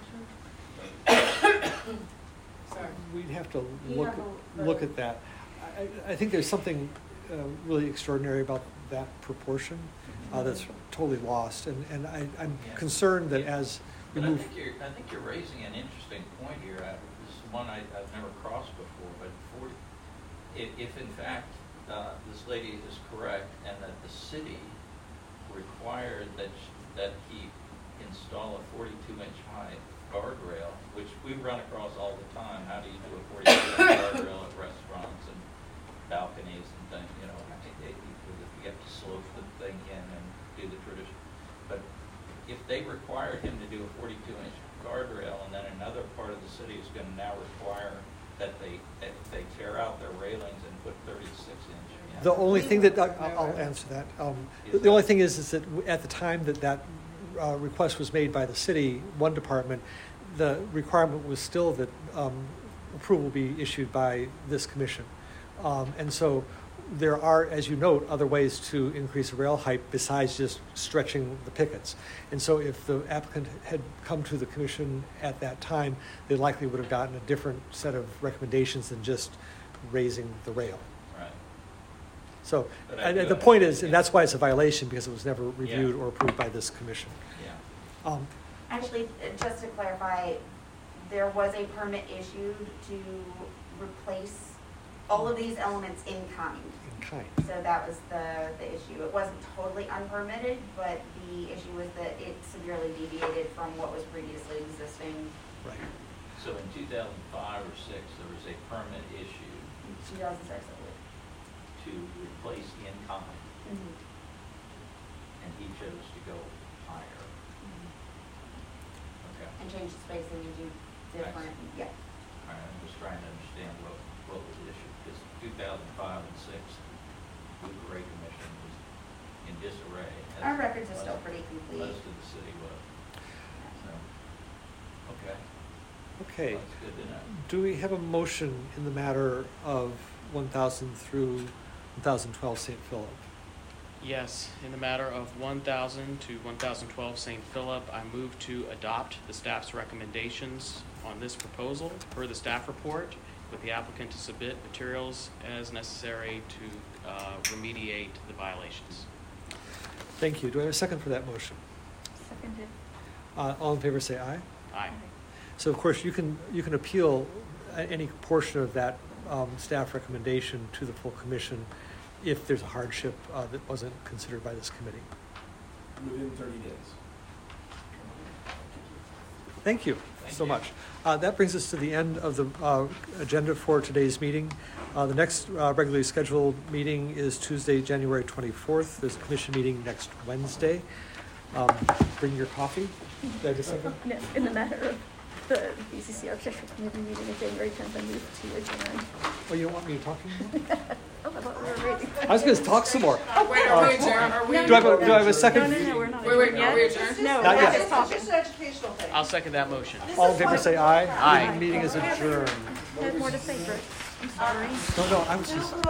Speaker 9: the?
Speaker 3: Sorry.
Speaker 1: We'd have to
Speaker 9: You
Speaker 1: look,
Speaker 9: have a-
Speaker 1: look at that. I, I think there's something uh, really extraordinary about that proportion uh, that's totally lost. And, and I, I'm
Speaker 16: Yeah.
Speaker 1: concerned that
Speaker 16: Yeah.
Speaker 1: as we
Speaker 16: But I
Speaker 1: move...
Speaker 16: think you're, I think you're raising an interesting point here. I, this is one I, I've never crossed before, but for, if, if in fact uh, this lady is correct and that the city required that, sh- that he install a forty-two inch high guardrail, which we run across all the time. How do you do a forty-two inch guardrail at restaurants and balconies and things, you know? It, it, you have to slope the thing in and do the tradition. But if they required him to do a forty-two inch guardrail, and then another part of the city is going to now require that they that they tear out their railings and put thirty-six inch in,
Speaker 1: The only thing that, I- I'll answer that. Um, The the only thing is, is that w- at the time that that uh, request was made by the city, one department, the requirement was still that um, approval be issued by this commission. Um, And so there are, as you note, other ways to increase rail height besides just stretching the pickets. And so if the applicant had come to the commission at that time, they likely would have gotten a different set of recommendations than just raising the rail.
Speaker 16: Right.
Speaker 1: So,
Speaker 16: But I
Speaker 1: and
Speaker 16: do
Speaker 1: and the point is,
Speaker 16: understand.
Speaker 1: and that's why it's a violation, because it was never reviewed
Speaker 16: Yeah.
Speaker 1: or approved by this commission.
Speaker 16: Yeah.
Speaker 1: Um,
Speaker 9: Actually, uh, just to clarify, there was a permit issued to replace all of these elements in kind.
Speaker 1: In kind.
Speaker 9: So that was the, the issue. It wasn't totally unpermitted, but the issue was that it severely deviated from what was previously existing.
Speaker 1: Right.
Speaker 16: So in two thousand five or six, there was a permit issued
Speaker 9: in two thousand six, I believe.
Speaker 16: to replace the in-kind,
Speaker 9: Mhm.
Speaker 16: and he chose to go higher. Okay.
Speaker 9: And change the spacing and do different, yeah.
Speaker 16: All right, I'm just trying to understand what, what was issued, because two thousand five and six, the Ray Commission was in disarray. as
Speaker 9: Our records are
Speaker 16: most-
Speaker 9: still pretty complete.
Speaker 16: Most of the city was, so, okay.
Speaker 1: Okay.
Speaker 16: That's good to know.
Speaker 1: Do we have a motion in the matter of one thousand through one thousand twelve Saint Philip?
Speaker 8: Yes, in the matter of one thousand to one thousand twelve Saint Philip, I move to adopt the staff's recommendations on this proposal per the staff report, with the applicant to submit materials as necessary to uh, remediate the violations.
Speaker 1: Thank you. Do I have a second for that motion?
Speaker 7: Seconded.
Speaker 1: Uh, all in favor say aye.
Speaker 8: Aye.
Speaker 1: So of course, you can, you can appeal a- any portion of that um, staff recommendation to the full commission if there's a hardship uh, that wasn't considered by this committee.
Speaker 2: Within thirty days.
Speaker 1: Thank you
Speaker 16: Thank
Speaker 1: so
Speaker 16: you.
Speaker 1: much. Uh, That brings us to the end of the uh, agenda for today's meeting. Uh, The next uh, regularly scheduled meeting is Tuesday, January twenty-fourth. There's a commission meeting next Wednesday. Um, Bring your coffee. Did I just say that?
Speaker 7: No, in the matter of the B C C Architectural Committee meeting of January tenth, I move to adjourn.
Speaker 1: Oh, you don't want me to talk anymore?
Speaker 7: Oh, I thought we were ready.
Speaker 1: I was going to talk some more.
Speaker 3: Oh, wait, are we adjourned? Are we?
Speaker 1: Do I have a, do I have a second?
Speaker 7: No, no, no, we're not.
Speaker 3: Wait, wait,
Speaker 7: adjourned
Speaker 3: are we
Speaker 7: yet.
Speaker 3: adjourned?
Speaker 7: No,
Speaker 1: Not
Speaker 7: we're
Speaker 1: yet.
Speaker 7: just talking.
Speaker 13: It's just an educational thing.
Speaker 8: I'll second that motion.
Speaker 1: All in favor say aye.
Speaker 8: Aye.
Speaker 1: Meeting is adjourned.
Speaker 7: I have more to say, Brooke. I'm sorry.
Speaker 1: No, no, I was just.